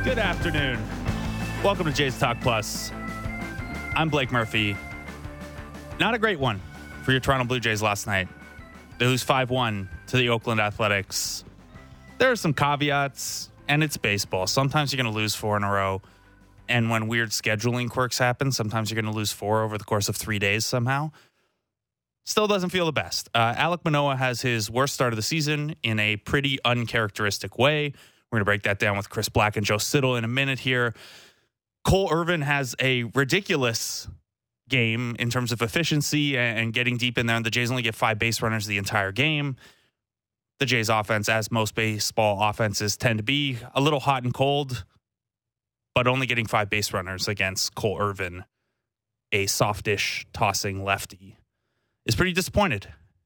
Good afternoon. Welcome to Jays Talk Plus. I'm Blake Murphy. Not a great one for your Toronto Blue Jays last night. They lose 5-1 to the Oakland Athletics. There are some caveats, and it's baseball. Sometimes you're going to lose 4 in a row, and when weird scheduling quirks happen, sometimes you're going to lose 4 over the course of 3 days somehow. Still doesn't feel the best. Alek Manoah has his worst start of the season in a pretty uncharacteristic way. We're going to break that down with Chris Black and Joe Siddall in a minute here. Cole Irvin has a ridiculous game in terms of efficiency and getting deep in there. And the Jays only get 5 base runners the entire game. The Jays offense, as most baseball offenses tend to be, a little hot and cold, but only getting 5 base runners against Cole Irvin, a softish tossing lefty, is pretty disappointing.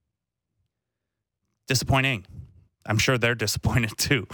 I'm sure they're disappointed too.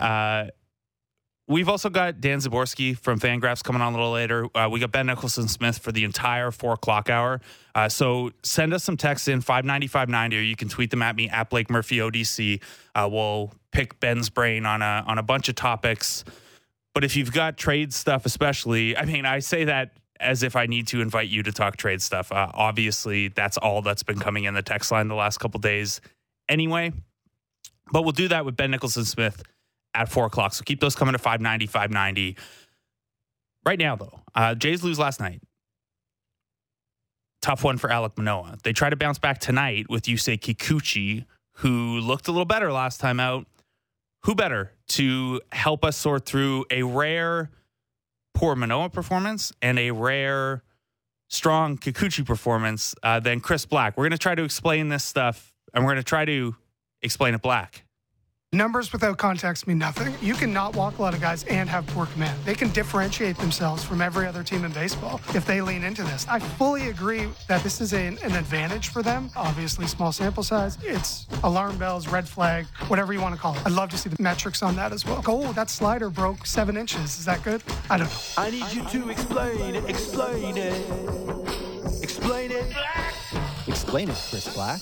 We've also got Dan Zaborski from Fangraphs coming on a little later. We got Ben Nicholson-Smith for the entire 4 o'clock hour. So send us some texts in 590-590, or you can tweet them at me at Blake Murphy ODC. We'll pick Ben's brain on a bunch of topics. But if you've got trade stuff, especially, I mean, I say that as if I need to invite you to talk trade stuff. Obviously, that's all that's been coming in the text line the last couple days anyway. But we'll do that with Ben Nicholson-Smith at 4 o'clock. So keep those coming to 590. Right now, though, Jays lose last night. Tough one for Alek Manoah. They try to bounce back tonight with Yusei Kikuchi, who looked a little better last time out. Who better to help us sort through a rare poor Manoah performance and a rare strong Kikuchi performance than Chris Black? We're going to try to explain this stuff, and we're going to try to explain it Black. Numbers without context mean nothing. You can not walk a lot of guys and have poor command. They can differentiate themselves from every other team in baseball if they lean into this. I fully agree that this is an advantage for them. Obviously, small sample size. It's alarm bells, red flag, whatever you want to call it. I'd love to see the metrics on that as well. Oh, that slider broke 7 inches. Is that good? I don't know. I need you to explain it. Explain it. Explain it, Chris Black.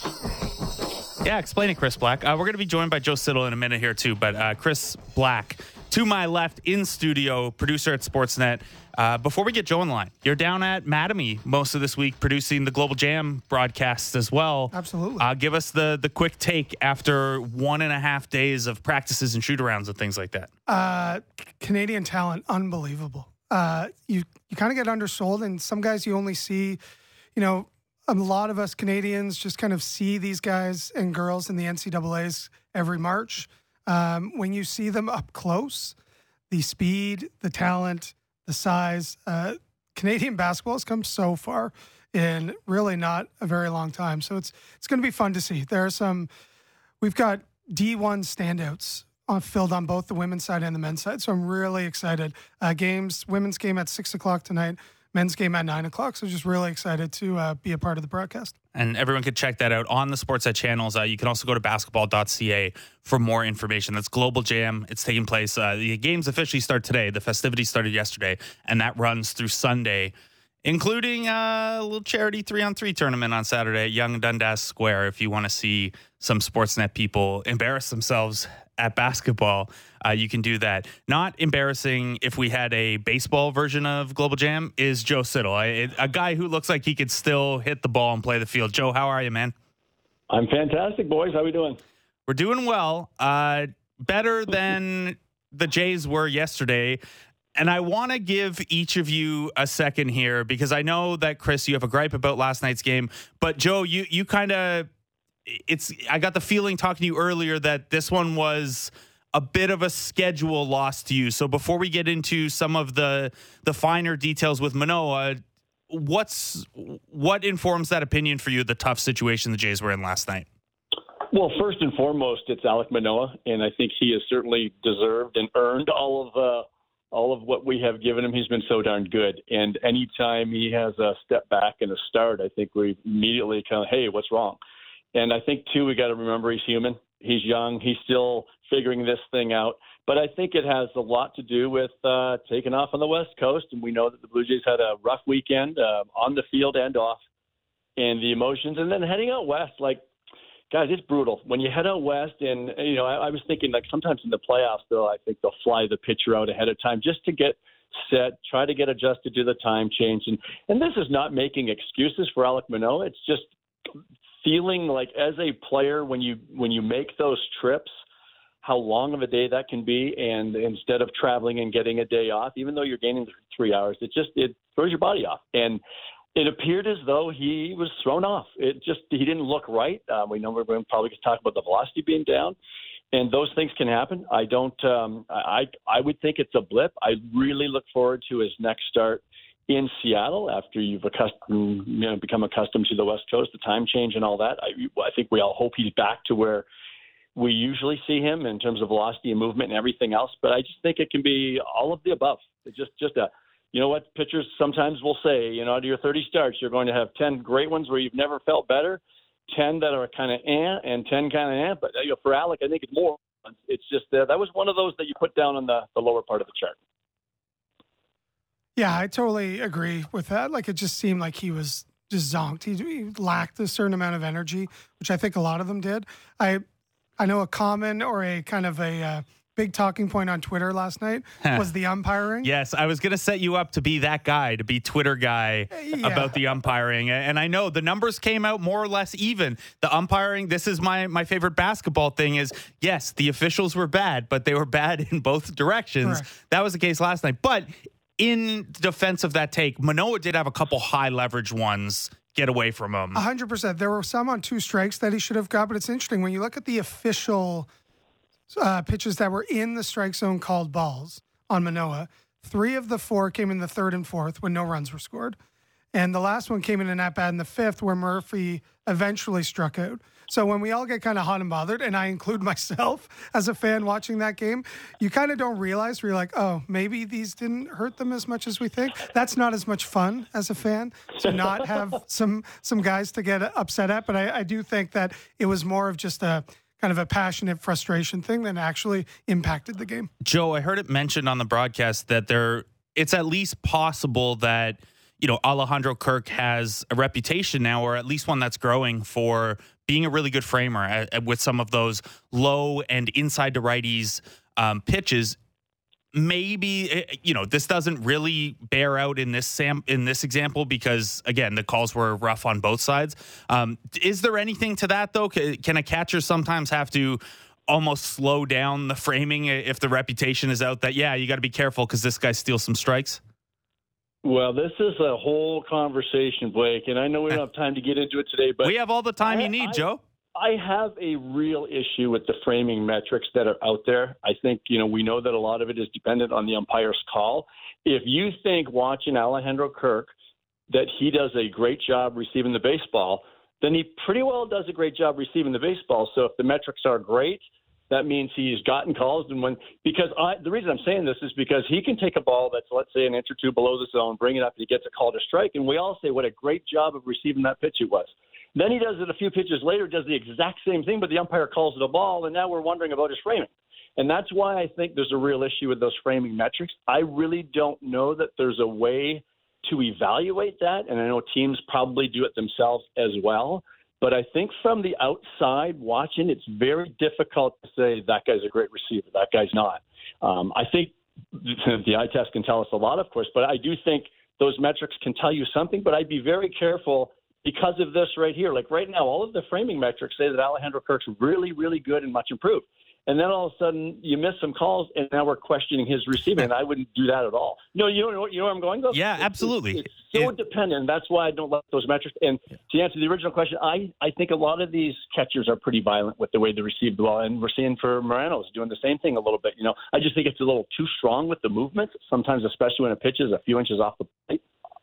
Yeah, explain it, Chris Black. We're going to be joined by Joe Siddall in a minute here, too. But Chris Black, to my left, in studio, producer at Sportsnet. Before we get Joe on the line, you're down at Mattamy most of this week producing the Global Jam broadcasts as well. Absolutely. Give us the quick take after 1.5 days of practices and shoot-arounds and things like that. Canadian talent, unbelievable. You kind of get undersold, and some guys you only see, a lot of us Canadians just kind of see these guys and girls in the NCAAs every March. When you see them up close, the speed, the talent, the size, Canadian basketball has come so far in really not a very long time. So it's going to be fun to see. We've got D1 standouts filled on both the women's side and the men's side. So I'm really excited. Women's game at 6 o'clock tonight. Men's game at 9 o'clock. So just really excited to be a part of the broadcast. And everyone can check that out on the Sportsnet channels. You can also go to basketball.ca for more information. That's Global Jam. It's taking place. The games officially start today. The festivities started yesterday, and that runs through Sunday, including a little charity 3-on-3 tournament on Saturday at Yonge Dundas Square. If you want to see some Sportsnet people embarrass themselves at basketball, you can do that. Not embarrassing if we had a baseball version of Global Jam is Joe Siddall, a guy who looks like he could still hit the ball and play the field. Joe, how are you, man? I'm fantastic, boys. How are we doing? We're doing well. Better than the Jays were yesterday. And I want to give each of you a second here because I know that, Chris, you have a gripe about last night's game. But, Joe, you kind of... I got the feeling talking to you earlier that this one was a bit of a schedule loss to you. So before we get into some of the finer details with Manoah, what informs that opinion for you, the tough situation the Jays were in last night? Well, first and foremost, it's Alek Manoah, and I think he has certainly deserved and earned all of what we have given him. He's been so darn good. And anytime he has a step back and a start, I think we immediately kind of, hey, what's wrong? And I think, too, we got to remember he's human. He's young. He's still figuring this thing out. But I think it has a lot to do with taking off on the West Coast. And we know that the Blue Jays had a rough weekend on the field and off, and the emotions. And then heading out west, like, guys, it's brutal when you head out west. And I was thinking like sometimes in the playoffs, though, I think they'll fly the pitcher out ahead of time just to get set, try to get adjusted to the time change. And this is not making excuses for Alek Manoah. It's just feeling like as a player when you make those trips, how long of a day that can be, and instead of traveling and getting a day off, even though you're gaining 3 hours, it throws your body off. And it appeared as though he was thrown off. He didn't look right. We know we're going to probably talk about the velocity being down, and those things can happen. I would think it's a blip. I really look forward to his next start in Seattle after you've become accustomed to the West Coast, the time change and all that. I think we all hope he's back to where we usually see him in terms of velocity and movement and everything else. But I just think it can be all of the above. It's just a, you know what, pitchers sometimes will say, out of your 30 starts, you're going to have 10 great ones where you've never felt better, 10 that are kind of and 10 kind of But for Alek, I think it's more. It's just that was one of those that you put down on the lower part of the chart. Yeah, I totally agree with that. Like, it just seemed like he was just zonked. He lacked a certain amount of energy, which I think a lot of them did. I know a common or a kind of a big talking point on Twitter last night was the umpiring. Yes, I was going to set you up to be that guy, to be Twitter guy about the umpiring. And I know the numbers came out more or less even. The umpiring, this is my favorite basketball thing is, yes, the officials were bad, but they were bad in both directions. Correct. That was the case last night. But in defense of that take, Manoah did have a couple high leverage ones get away from him. 100%. There were some on 2 strikes that he should have got, but it's interesting when you look at the official pitches that were in the strike zone called balls on Manoah. 3 of the 4 came in the 3rd and 4th when no runs were scored. And the last one came in an at-bat in the 5th where Murphy eventually struck out. So when we all get kind of hot and bothered, and I include myself as a fan watching that game, you kind of don't realize, where you're like, oh, maybe these didn't hurt them as much as we think. That's not as much fun as a fan to not have some guys to get upset at. But I do think that it was more of just a kind of a passionate frustration thing than actually impacted the game. Joe, I heard it mentioned on the broadcast that it's at least possible that, Alejandro Kirk has a reputation now, or at least one that's growing, for being a really good framer with some of those low and inside to righties pitches. Maybe, this doesn't really bear out in this example because, again, the calls were rough on both sides. Is there anything to that, though? Can a catcher sometimes have to almost slow down the framing if the reputation is out that, you got to be careful because this guy steals some strikes? Well, this is a whole conversation, Blake, and I know we don't have time to get into it today, but we have all the time you need, Joe. I have a real issue with the framing metrics that are out there. I think, we know that a lot of it is dependent on the umpire's call. If you think watching Alejandro Kirk that he does a great job receiving the baseball, then he pretty well does a great job receiving the baseball. So if the metrics are great, that means he's gotten calls. And the reason I'm saying this is because he can take a ball that's, let's say, an inch or 2 below the zone, bring it up, and he gets a call to strike. And we all say what a great job of receiving that pitch it was. Then he does it a few pitches later, does the exact same thing, but the umpire calls it a ball, and now we're wondering about his framing. And that's why I think there's a real issue with those framing metrics. I really don't know that there's a way to evaluate that, and I know teams probably do it themselves as well. But I think from the outside watching, it's very difficult to say that guy's a great receiver, that guy's not. I think the eye test can tell us a lot, of course, but I do think those metrics can tell you something. But I'd be very careful because of this right here. Like right now, all of the framing metrics say that Alejandro Kirk's really, really good and much improved. And then all of a sudden you miss some calls, and now we're questioning his receiving, and I wouldn't do that at all. No, you know where I'm going, though? Yeah, absolutely. It's so dependent. That's why I don't like those metrics. And to answer the original question, I think a lot of these catchers are pretty violent with the way they receive the ball, and we're seeing for Moreno's doing the same thing a little bit. I just think it's a little too strong with the movement, sometimes especially when a pitch is a few inches off the plate.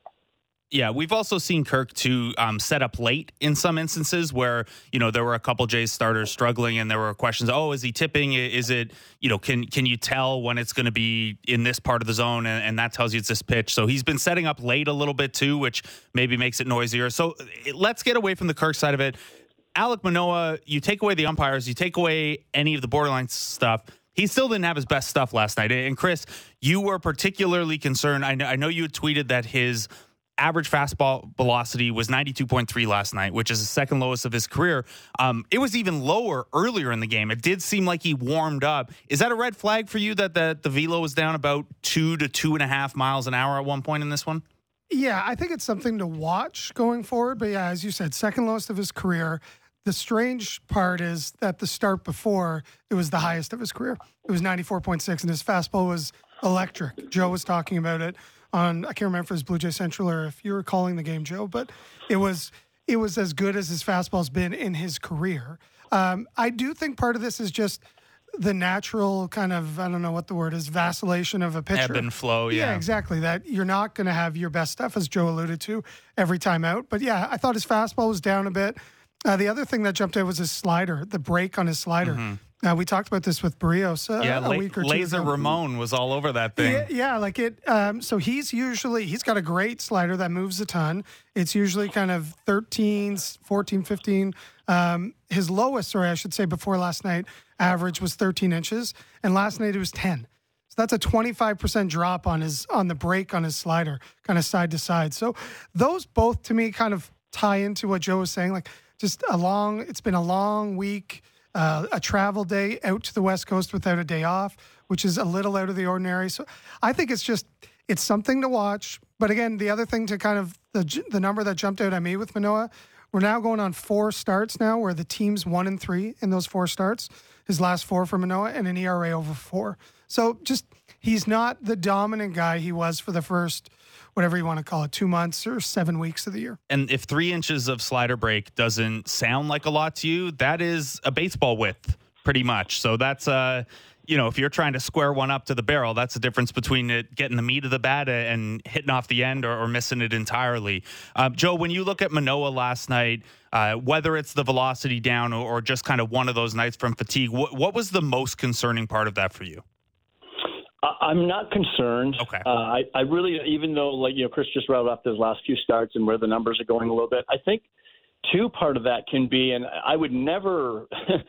Yeah, we've also seen Kirk to set up late in some instances where, there were a couple Jays starters struggling and there were questions, is he tipping? Is it, can you tell when it's going to be in this part of the zone and that tells you it's this pitch? So he's been setting up late a little bit too, which maybe makes it noisier. So let's get away from the Kirk side of it. Alek Manoah, you take away the umpires, you take away any of the borderline stuff. He still didn't have his best stuff last night. And Chris, you were particularly concerned. I know you had tweeted that his average fastball velocity was 92.3 last night, which is the second lowest of his career. It was even lower earlier in the game. It did seem like he warmed up. Is that a red flag for you that the velo was down about 2 to 2.5 miles an hour at one point in this one? Yeah, I think it's something to watch going forward. But yeah, as you said, second lowest of his career. The strange part is that the start before, it was the highest of his career. It was 94.6, and his fastball was electric. Joe was talking about it on, I can't remember if it was Blue Jay Central or if you were calling the game, Joe, but it was as good as his fastball's been in his career. I do think part of this is just the natural kind of, I don't know what the word is, vacillation of a pitcher. Ebb and flow, yeah. Yeah, exactly. That you're not going to have your best stuff, as Joe alluded to, every time out. But yeah, I thought his fastball was down a bit. The other thing that jumped out was his slider, the break on his slider. Mm-hmm. We talked about this with Barrios a week or two Laser ago. Ramon was all over that thing. Yeah, like it. So he's got a great slider that moves a ton. It's usually kind of 13, 14, 15. His lowest, or I should say before last night, average was 13 inches. And last night it was 10. So that's a 25% drop on the break on his slider, kind of side to side. So those both to me kind of tie into what Joe was saying. Like it's been a long week. A travel day out to the West Coast without a day off, which is a little out of the ordinary. So I think it's something to watch. But again, the other thing to kind of the number that jumped out at me with Manoah, we're now going on 4 starts now where the team's 1-3 in those 4 starts. His last 4 for Manoah and an ERA over 4. So he's not the dominant guy he was for the first, whatever you want to call it, 2 months or 7 weeks of the year. And if 3 inches of slider break doesn't sound like a lot to you, that is a baseball width pretty much. So that's, if you're trying to square one up to the barrel, that's the difference between it getting the meat of the bat and hitting off the end or missing it entirely. Joe, when you look at Manoah last night, whether it's the velocity down or just kind of one of those nights from fatigue, what was the most concerning part of that for you? I'm not concerned. Okay. I really, even though Chris just rattled off those last few starts and where the numbers are going a little bit, I think part of that can be, and I would never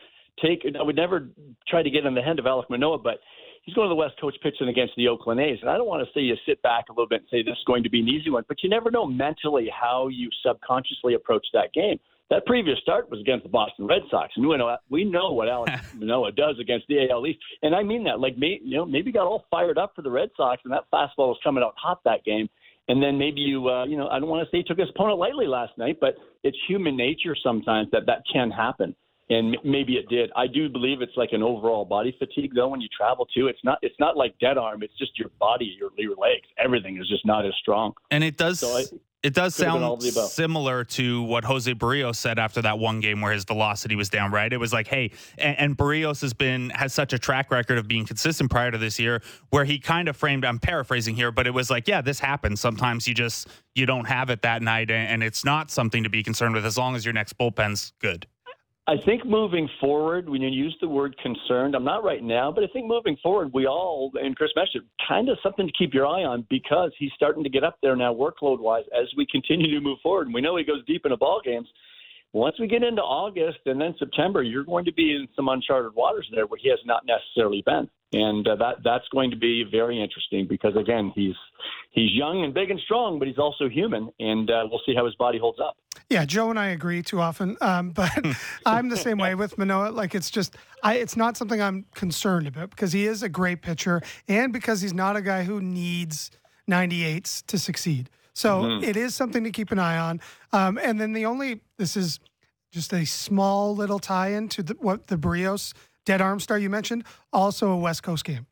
try to get in the head of Alek Manoah, but he's going to the West Coast pitching against the Oakland A's. And I don't want to say you sit back a little bit and say this is going to be an easy one, but you never know mentally how you subconsciously approach that game. That previous start was against the Boston Red Sox, and we know what Alek Manoah does against the AL East, and I mean that. Like maybe got all fired up for the Red Sox, and that fastball was coming out hot that game, and then maybe I don't want to say he took his opponent lightly last night, but it's human nature sometimes that can happen, and maybe it did. I do believe it's like an overall body fatigue though when you travel too. It's not like dead arm. It's just your body, your legs, everything is just not as strong. And it does. It does sound similar to what Jose Barrios said after that one game where his velocity was down, right? It was like, hey, and Barrios has such a track record of being consistent prior to this year where he kind of framed, I'm paraphrasing here, but it was like, yeah, this happens. Sometimes you don't have it that night, and it's not something to be concerned with as long as your next bullpen's good. I think moving forward, when you use the word concerned, I'm not right now, but I think moving forward, we all, and Chris mentioned, kind of something to keep your eye on because he's starting to get up there now workload-wise as we continue to move forward. And we know he goes deep into ball games. Once we get into August and then September, you're going to be in some uncharted waters there where he has not necessarily been. And that's going to be very interesting because, again, he's young and big and strong, but he's also human, and we'll see how his body holds up. Yeah, Joe and I agree too often, but I'm the same way with Manoah. Like it's not something I'm concerned about because he is a great pitcher and because he's not a guy who needs 98s to succeed. So It is something to keep an eye on. And then this is just a small little tie-in to what the Barrios dead arm start you mentioned, also a West Coast game.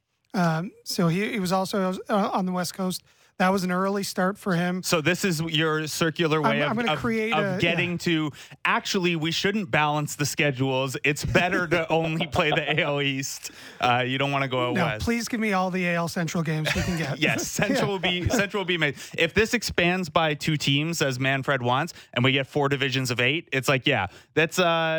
So he was also on the West Coast. That was an early start for him. So this is your circular way of getting to, actually, we shouldn't balance the schedules. It's better to only play the AL East. You don't want to go out west. Please give me all the AL Central games you can get. Yes, Central will be made. If this expands by 2 teams, as Manfred wants, and we get 4 divisions of 8, it's like, yeah, that's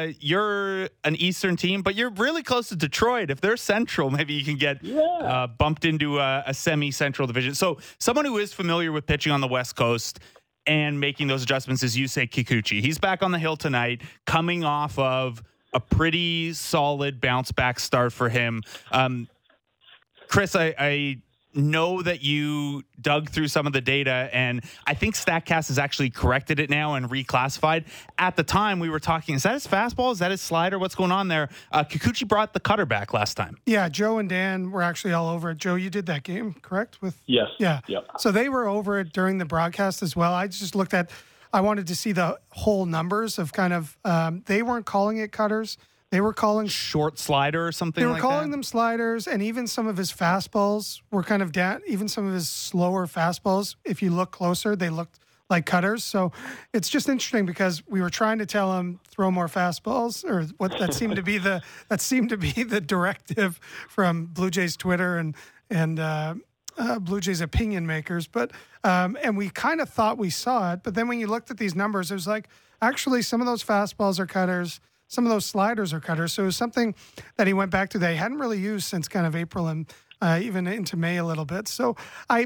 you're an Eastern team, but you're really close to Detroit. If they're Central, maybe you can get bumped into a semi-Central division. So someone who is familiar with pitching on the West Coast and making those adjustments is Yusei Kikuchi. He's back on the hill tonight, coming off of a pretty solid bounce back start for him. Chris, I know that you dug through some of the data, and I think StatCast has actually corrected it now and reclassified. At the time, we were talking, is that his fastball? Is that his slider? What's going on there? Kikuchi brought the cutter back last time. Yeah, Joe and Dan were actually all over it. Joe, you did that game, correct? Yes. Yeah. Yep. So they were over it during the broadcast as well. I wanted to see the whole numbers of kind of, they weren't calling it cutters. They were calling short slider or something They were like calling that? them sliders, and even some of his fastballs were kind of down. Even some of his slower fastballs, if you look closer, they looked like cutters. So it's just interesting because we were trying to tell him throw more fastballs, or what that seemed to be the directive from Blue Jays Twitter and Blue Jays opinion makers. But and we kind of thought we saw it, but then when you looked at these numbers, it was like actually some of those fastballs are cutters. Some of those sliders are cutters. So it was something that he went back to that he hadn't really used since kind of April and even into May a little bit. So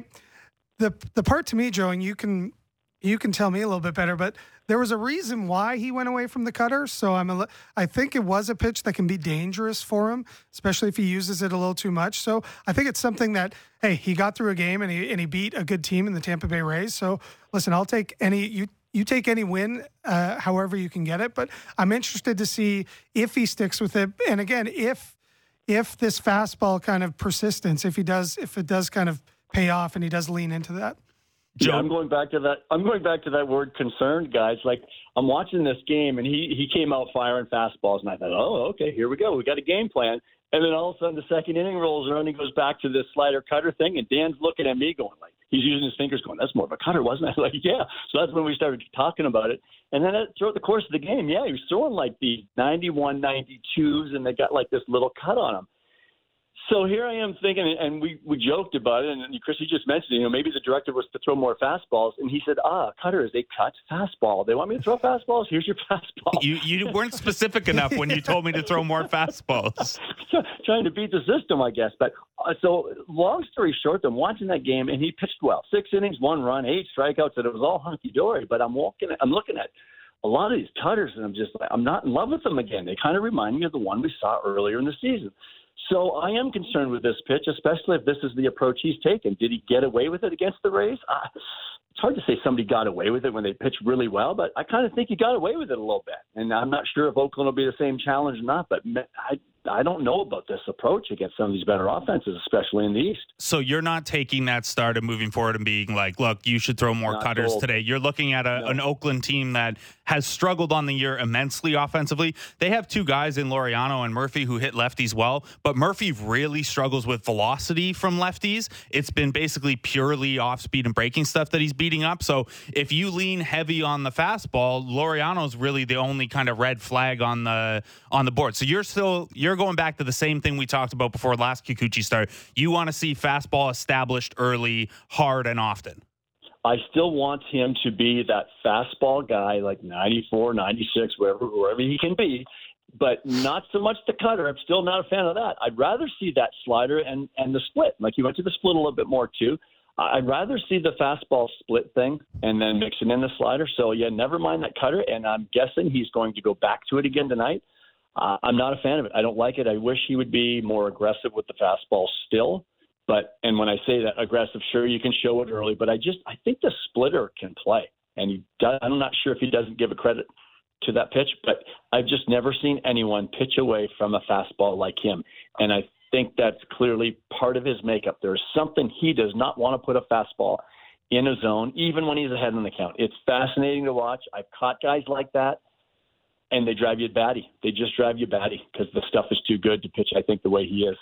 the part to me, Joe, and you can tell me a little bit better, but there was a reason why he went away from the cutter. So I think it was a pitch that can be dangerous for him, especially if he uses it a little too much. So I think it's something that, hey, he got through a game and he beat a good team in the Tampa Bay Rays. So listen, I'll take you take any win, however you can get it. But I'm interested to see if he sticks with it. And again, if this fastball kind of persistence, if it does kind of pay off and he does lean into that. Yeah, I'm going back to that word concerned, guys. Like, I'm watching this game and he came out firing fastballs and I thought, oh, okay, here we go. We got a game plan. And then all of a sudden the second inning rolls around and he goes back to this slider cutter thing. And Dan's looking at me going like, he's using his fingers going, that's more of a cutter, wasn't it? Like, yeah. So that's when we started talking about it. And then throughout the course of the game, yeah, he was throwing like the 91, 92s and they got like this little cut on him. So here I am thinking, and we joked about it, and Chris, you just mentioned, maybe the directive was to throw more fastballs, and he said, cutter is a cut fastball. They want me to throw fastballs? Here's your fastball. You weren't specific enough when you told me to throw more fastballs. Trying to beat the system, I guess. But so long story short, I'm watching that game, and he pitched well. 6 innings, 1 run, 8 strikeouts, and it was all hunky-dory. But I'm looking at a lot of these cutters, and I'm not in love with them again. They kind of remind me of the one we saw earlier in the season. So I am concerned with this pitch, especially if this is the approach he's taken. Did he get away with it against the Rays? It's hard to say somebody got away with it when they pitched really well, but I kind of think he got away with it a little bit. And I'm not sure if Oakland will be the same challenge or not, but I don't know about this approach against some of these better offenses, especially in the East. So you're not taking that start and moving forward and being like, look, you should throw more cutters today. You're looking at an Oakland team that has struggled on the year immensely offensively. They have 2 guys in Laureano and Murphy who hit lefties well, but Murphy really struggles with velocity from lefties. It's been basically purely off-speed and breaking stuff that he's beating up. So if you lean heavy on the fastball, Laureano's really the only kind of red flag on the board. So you're going back to the same thing we talked about before last Kikuchi start. You want to see fastball established early, hard, and often. I still want him to be that fastball guy, like 94, 96, wherever he can be, but not so much the cutter. I'm still not a fan of that. I'd rather see that slider and the split. Like, you went to the split a little bit more too. I'd rather see the fastball split thing and then mixing in the slider. So, yeah, never mind that cutter, and I'm guessing he's going to go back to it again tonight. I'm not a fan of it. I don't like it. I wish he would be more aggressive with the fastball still. And when I say that aggressive, sure, you can show it early, but I think the splitter can play. And I'm not sure if he doesn't give a credit to that pitch, but I've just never seen anyone pitch away from a fastball like him. And I think that's clearly part of his makeup. There's something he does not want to put a fastball in a zone, even when he's ahead in the count. It's fascinating to watch. I've caught guys like that. And they drive you batty. They just drive you batty because the stuff is too good to pitch, I think, the way he is.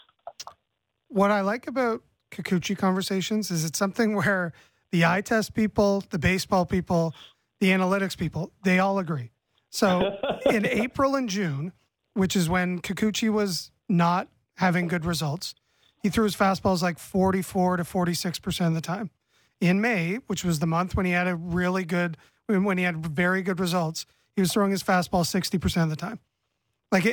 What I like about Kikuchi conversations is it's something where the eye test people, the baseball people, the analytics people, they all agree. So in April and June, which is when Kikuchi was not having good results, he threw his fastballs like 44 to 46% of the time. In May, which was the month when he had when he had very good results, he was throwing his fastball 60% of the time. Like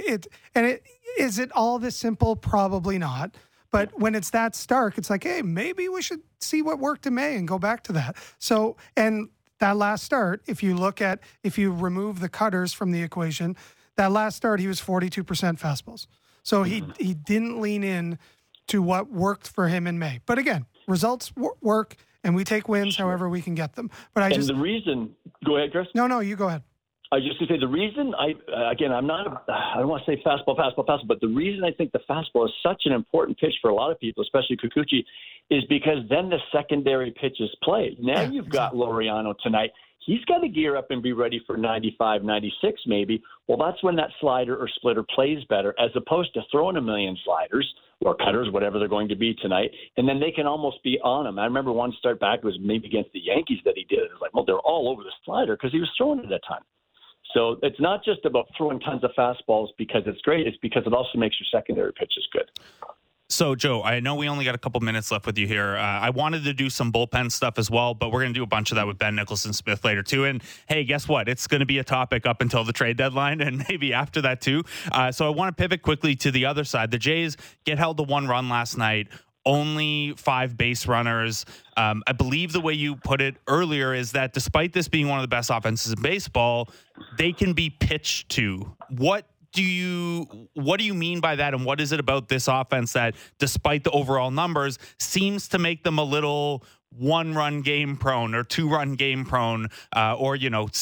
is it all this simple? Probably not. But when it's that stark, it's like, hey, maybe we should see what worked in May and go back to that. So, and that last start, if you remove the cutters from the equation, that last start, he was 42% fastballs. So he didn't lean in to what worked for him in May. But again, results work, and we take wins however we can get them. But the reason, go ahead, Chris. No, you go ahead. I just to say the reason I don't want to say fastball, but the reason I think the fastball is such an important pitch for a lot of people, especially Kikuchi, is because then the secondary pitches play. Now you've got Laureano tonight. He's got to gear up and be ready for 95, 96 maybe. Well, that's when that slider or splitter plays better, as opposed to throwing a million sliders or cutters, whatever they're going to be tonight, and then they can almost be on them. I remember one start back was maybe against the Yankees that he did. It was like, well, they're all over the slider because he was throwing it a ton. So it's not just about throwing tons of fastballs because it's great. It's because it also makes your secondary pitches good. So, Joe, I know we only got a couple minutes left with you here. I wanted to do some bullpen stuff as well, but we're going to do a bunch of that with Ben Nicholson-Smith later, too. And, hey, guess what? It's going to be a topic up until the trade deadline and maybe after that, too. So I want to pivot quickly to the other side. The Jays get held to 1 run last night. Only 5 base runners. I believe the way you put it earlier is that despite this being one of the best offenses in baseball, they can be pitched to. What do you mean by that, and what is it about this offense that, despite the overall numbers, seems to make them a little 1-run game prone or 2-run game prone, or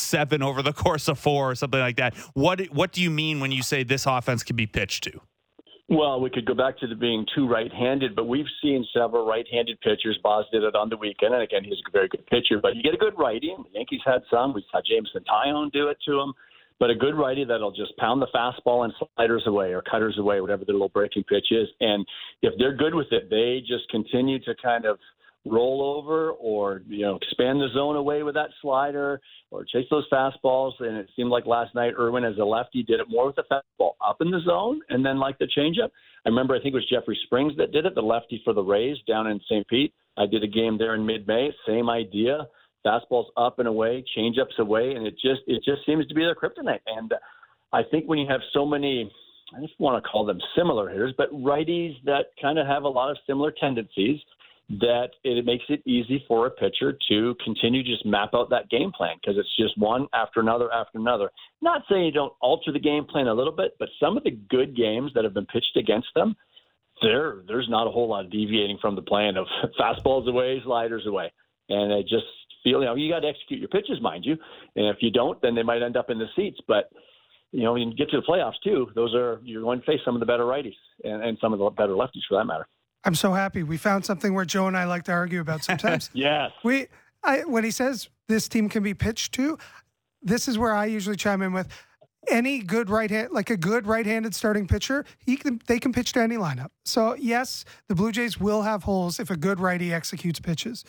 7 over the course of 4 or something like that? What do you mean when you say this offense can be pitched to? Well, we could go back to the being too right-handed, but we've seen several right-handed pitchers. Boz did it on the weekend, and again, he's a very good pitcher. But you get a good righty, and the Yankees had some. We saw Jameson Taillon do it to him. But a good righty that'll just pound the fastball and sliders away or cutters away, whatever the little breaking pitch is. And if they're good with it, they just continue to kind of roll over or, expand the zone away with that slider or chase those fastballs. And it seemed like last night, Irwin, as a lefty, did it more with the fastball up in the zone and then like the changeup. I remember, I think it was Jeffrey Springs that did it, the lefty for the Rays down in St. Pete. I did a game there in mid-May, same idea. Fastballs up and away, changeups away, and it just seems to be their kryptonite. And I think when you have so many, I just want to call them similar hitters, but righties that kind of have a lot of similar tendencies, that it makes it easy for a pitcher to continue to just map out that game plan because it's just one after another after another. Not saying you don't alter the game plan a little bit, but some of the good games that have been pitched against them, there's not a whole lot of deviating from the plan of fastballs away, sliders away. And I just feel, you got to execute your pitches, mind you. And if you don't, then they might end up in the seats. But, when you get to the playoffs, too, you're going to face some of the better righties and some of the better lefties for that matter. I'm so happy. We found something where Joe and I like to argue about sometimes. Yes. When he says this team can be pitched to, this is where I usually chime in with any good right-handed starting pitcher, they can pitch to any lineup. So yes, the Blue Jays will have holes if a good righty executes pitches.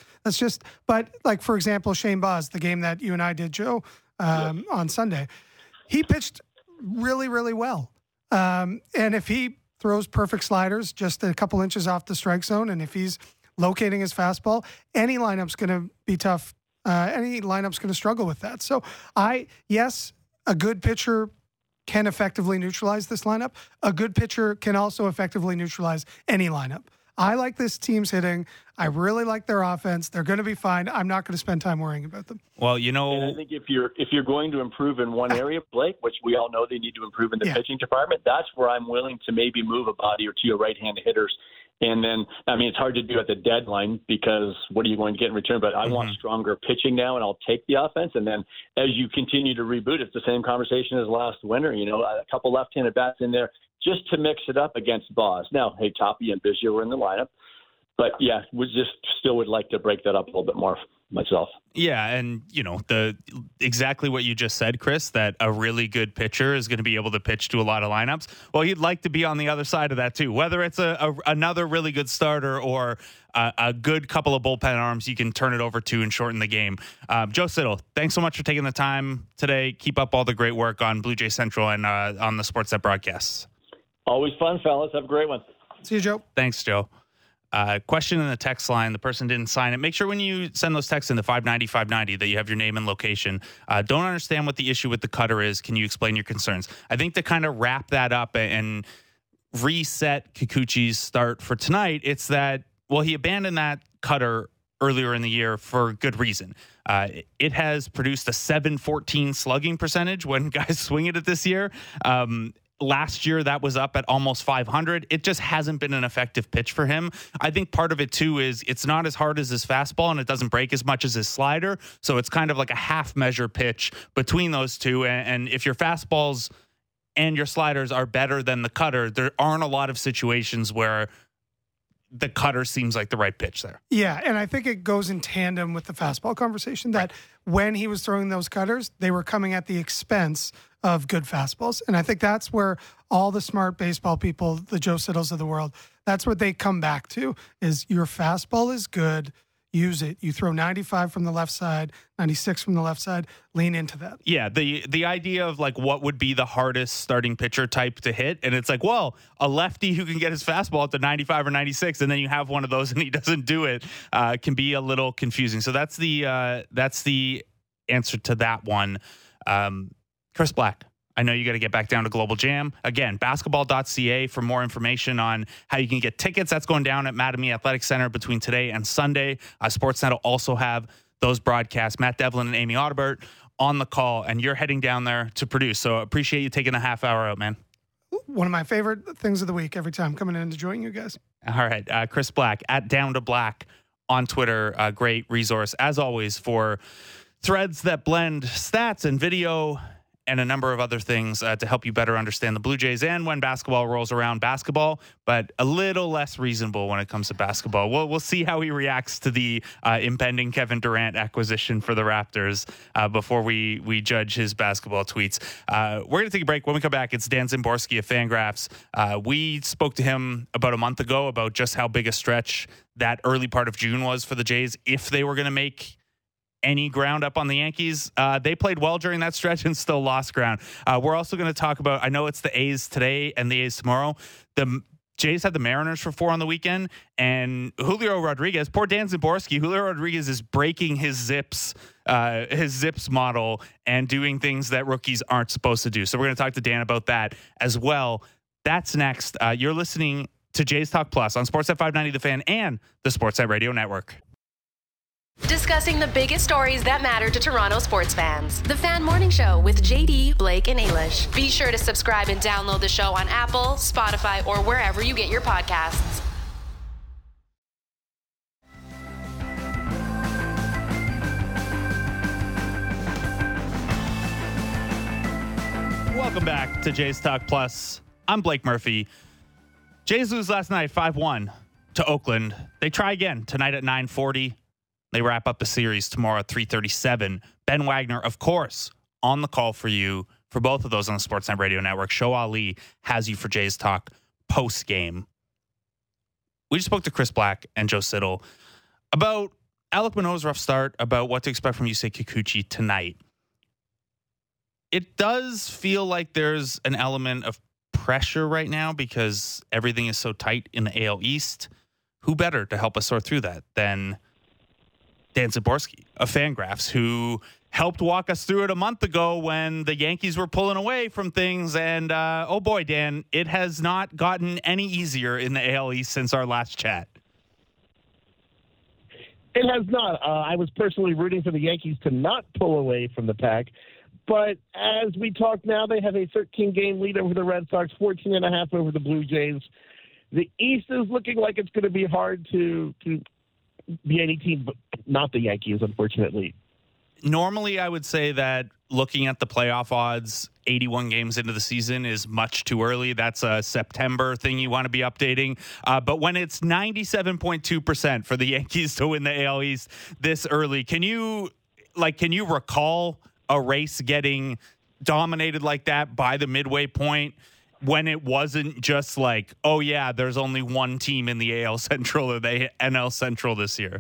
But like, for example, Shane Baz, the game that you and I did, Joe, on Sunday, he pitched really, really well. And if he throws perfect sliders just a couple inches off the strike zone, and if he's locating his fastball, any lineup's going to be tough. Any lineup's going to struggle with that. So a good pitcher can effectively neutralize this lineup. A good pitcher can also effectively neutralize any lineup. I like this team's hitting. I really like their offense. They're going to be fine. I'm not going to spend time worrying about them. Well, and I think if you're going to improve in one area, Blake, which we all know they need to improve in the pitching department, that's where I'm willing to maybe move a body or two of right-handed hitters. And then, it's hard to do at the deadline because what are you going to get in return? But I want stronger pitching now, and I'll take the offense. And then as you continue to reboot, it's the same conversation as last winter. A couple left-handed bats in there just to mix it up against Baz. Now, hey, Toppy and Biggio were in the lineup. But, we just still would like to break that up a little bit more myself. Yeah, and, exactly what you just said, Chris, that a really good pitcher is going to be able to pitch to a lot of lineups. Well, you'd like to be on the other side of that, too. Whether it's another really good starter or a good couple of bullpen arms you can turn it over to and shorten the game. Joe Siddall, thanks so much for taking the time today. Keep up all the great work on Blue Jay Central and on the Sportsnet broadcasts. Always fun, fellas. Have a great one. See you, Joe. Thanks, Joe. Question in the text line. The person didn't sign it. Make sure when you send those texts in the 590-590 that you have your name and location. Don't understand what the issue with the cutter is. Can you explain your concerns? I think to kind of wrap that up and reset Kikuchi's start for tonight, it's that, he abandoned that cutter earlier in the year for good reason. It has produced a 714 slugging percentage when guys swing it this year. last year that was up at almost 500. It just hasn't been an effective pitch for him. I think part of it too is it's not as hard as his fastball and it doesn't break as much as his slider. So it's kind of like a half measure pitch between those two. And if your fastballs and your sliders are better than the cutter, there aren't a lot of situations where the cutter seems like the right pitch there. Yeah, and I think it goes in tandem with the fastball conversation that when he was throwing those cutters, they were coming at the expense of good fastballs. And I think that's where all the smart baseball people, the Joe Siddles of the world, that's what they come back to is your fastball is good. Use it. You throw 95 from the left side, 96 from the left side, lean into that. Yeah, the idea of like what would be the hardest starting pitcher type to hit. And it's like, well, a lefty who can get his fastball at the 95 or 96, and then you have one of those and he doesn't do it, can be a little confusing. So that's the answer to that one. Chris Black, I know you got to get back down to Global Jam. Again, basketball.ca for more information on how you can get tickets. That's going down at Mattamy Athletic Center between today and Sunday. Sportsnet will also have those broadcasts. Matt Devlin and Amy Audibert on the call, and you're heading down there to produce. So appreciate you taking a half hour out, man. One of my favorite things of the week every time coming in to join you guys. All right. Chris Black at Down to Black on Twitter. A great resource, as always, for threads that blend stats and video and a number of other things to help you better understand the Blue Jays and when basketball rolls around basketball, but a little less reasonable when it comes to basketball. We'll see how he reacts to the impending Kevin Durant acquisition for the Raptors before we judge his basketball tweets. We're going to take a break. When we come back, it's Dan Szymborski of Fangraphs. We spoke to him about a month ago about just how big a stretch that early part of June was for the Jays if they were going to make any ground up on the Yankees. They played well during that stretch and still lost ground. We're also going to talk about, I know it's the A's today and the A's tomorrow. The Jays had the Mariners for 4 on the weekend, and Julio Rodriguez, poor Dan Szymborski, Julio Rodriguez is breaking his zips model and doing things that rookies aren't supposed to do. So we're going to talk to Dan about that as well. That's next. You're listening to Jays Talk Plus on Sportsnet 590 The Fan and the Sportsnet Radio Network. Discussing the biggest stories that matter to Toronto sports fans. The Fan Morning Show with JD, Blake, and Ailish. Be sure to subscribe and download the show on Apple, Spotify, or wherever you get your podcasts. Welcome back to Jays Talk Plus. I'm Blake Murphy. Jays lose last night 5-1 to Oakland. They try again tonight at 9:40. They wrap up the series tomorrow at 3:37. Ben Wagner, of course, on the call for you for both of those on the Sportsnet Radio Network. Show Ali has you for Jays Talk post game. We just spoke to Chris Black and Joe Siddle about Alek Manoah's rough start, about what to expect from Yusei Kikuchi tonight. It does feel like there's an element of pressure right now because everything is so tight in the AL East. Who better to help us sort through that than Dan Szymborski of Fangraphs, who helped walk us through it a month ago when the Yankees were pulling away from things. And, oh boy, Dan, it has not gotten any easier in the AL East since our last chat. It has not. I was personally rooting for the Yankees to not pull away from the pack. But as we talk now, they have a 13-game lead over the Red Sox, 14.5 over the Blue Jays. The East is looking like it's going to be hard to be any team, but not the Yankees, unfortunately. Normally, I would say that looking at the playoff odds 81 games into the season is much too early. That's a September thing you want to be updating. But when it's 97.2% for the Yankees to win the AL East this early, can you recall a race getting dominated like that by the midway point when it wasn't just like, oh yeah, there's only one team in the AL Central or the NL Central this year?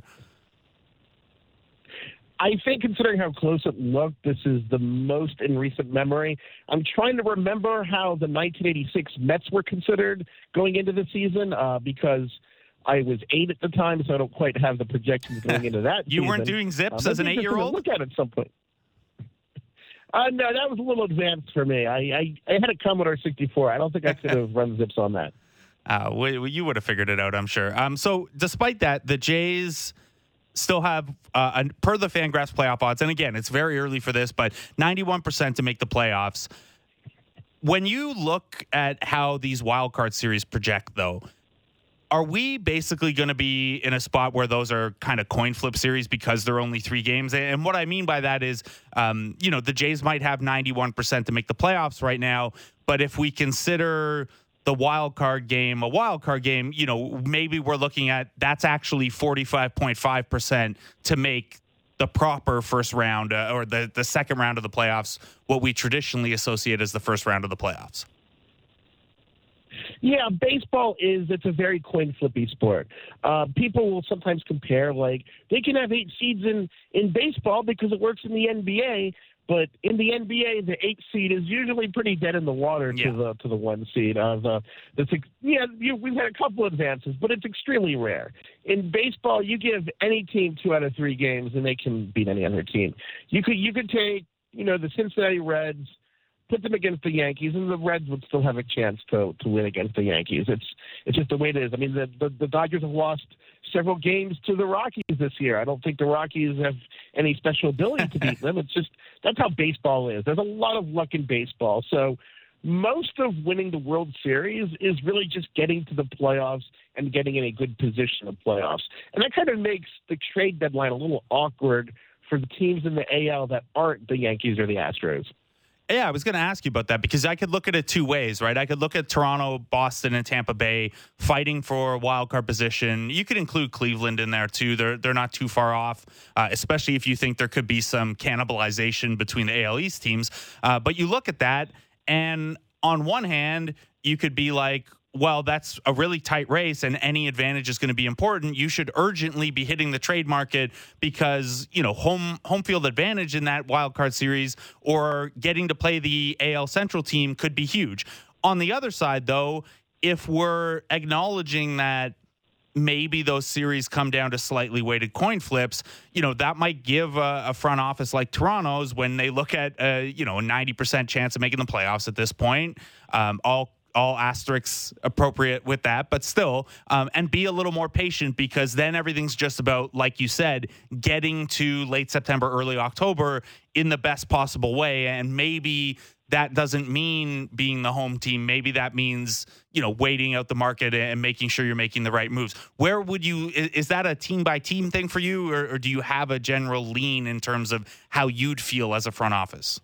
I think considering how close it looked, this is the most in recent memory. I'm trying to remember how the 1986 Mets were considered going into the season because I was 8 at the time, so I don't quite have the projections going into that You season. weren't doing zips as an 8-year-old? Look at it at some point. No, that was a little advanced for me. I had a Commodore 64. I don't think I could have run zips on that. You would have figured it out, I'm sure. So despite that, the Jays still have, per the Fangraphs playoff odds, and again, it's very early for this, but 91% to make the playoffs. When you look at how these wild card series project, though, are we basically going to be in a spot where those are kind of coin flip series because they're only 3 games? And what I mean by that is, the Jays might have 91% to make the playoffs right now, but if we consider the wild card game a wild card game, maybe we're looking at that's actually 45.5% to make the proper first round or the second round of the playoffs, what we traditionally associate as the first round of the playoffs. Yeah, baseball it's a very coin flippy sport. People will sometimes compare, like, they can have 8 seeds in baseball because it works in the NBA, but in the NBA, the 8th seed is usually pretty dead in the water to the 1 seed. We've had a couple advances, but it's extremely rare. In baseball, you give any team 2 out of 3 games, and they can beat any other team. You could take, the Cincinnati Reds, put them against the Yankees, and the Reds would still have a chance to win against the Yankees. It's just the way it is. I mean, the Dodgers have lost several games to the Rockies this year. I don't think the Rockies have any special ability to beat them. It's just that's how baseball is. There's a lot of luck in baseball. So most of winning the World Series is really just getting to the playoffs and getting in a good position in the playoffs. And that kind of makes the trade deadline a little awkward for the teams in the AL that aren't the Yankees or the Astros. Yeah, I was going to ask you about that because I could look at it 2 ways, right? I could look at Toronto, Boston, and Tampa Bay fighting for a wild card position. You could include Cleveland in there too. They're not too far off, especially if you think there could be some cannibalization between the AL East teams. But you look at that, and on one hand, you could be like, well, that's a really tight race and any advantage is going to be important. You should urgently be hitting the trade market because, home field advantage in that wild card series or getting to play the AL Central team could be huge. On the other side, though, if we're acknowledging that maybe those series come down to slightly weighted coin flips, that might give a front office like Toronto's when they look at, a 90% chance of making the playoffs at this point, all asterisks appropriate with that, but still, and be a little more patient because then everything's just about, like you said, getting to late September, early October in the best possible way. And maybe that doesn't mean being the home team. Maybe that means, waiting out the market and making sure you're making the right moves. Where would is that a team by team thing for you? Or do you have a general lean in terms of how you'd feel as a front office?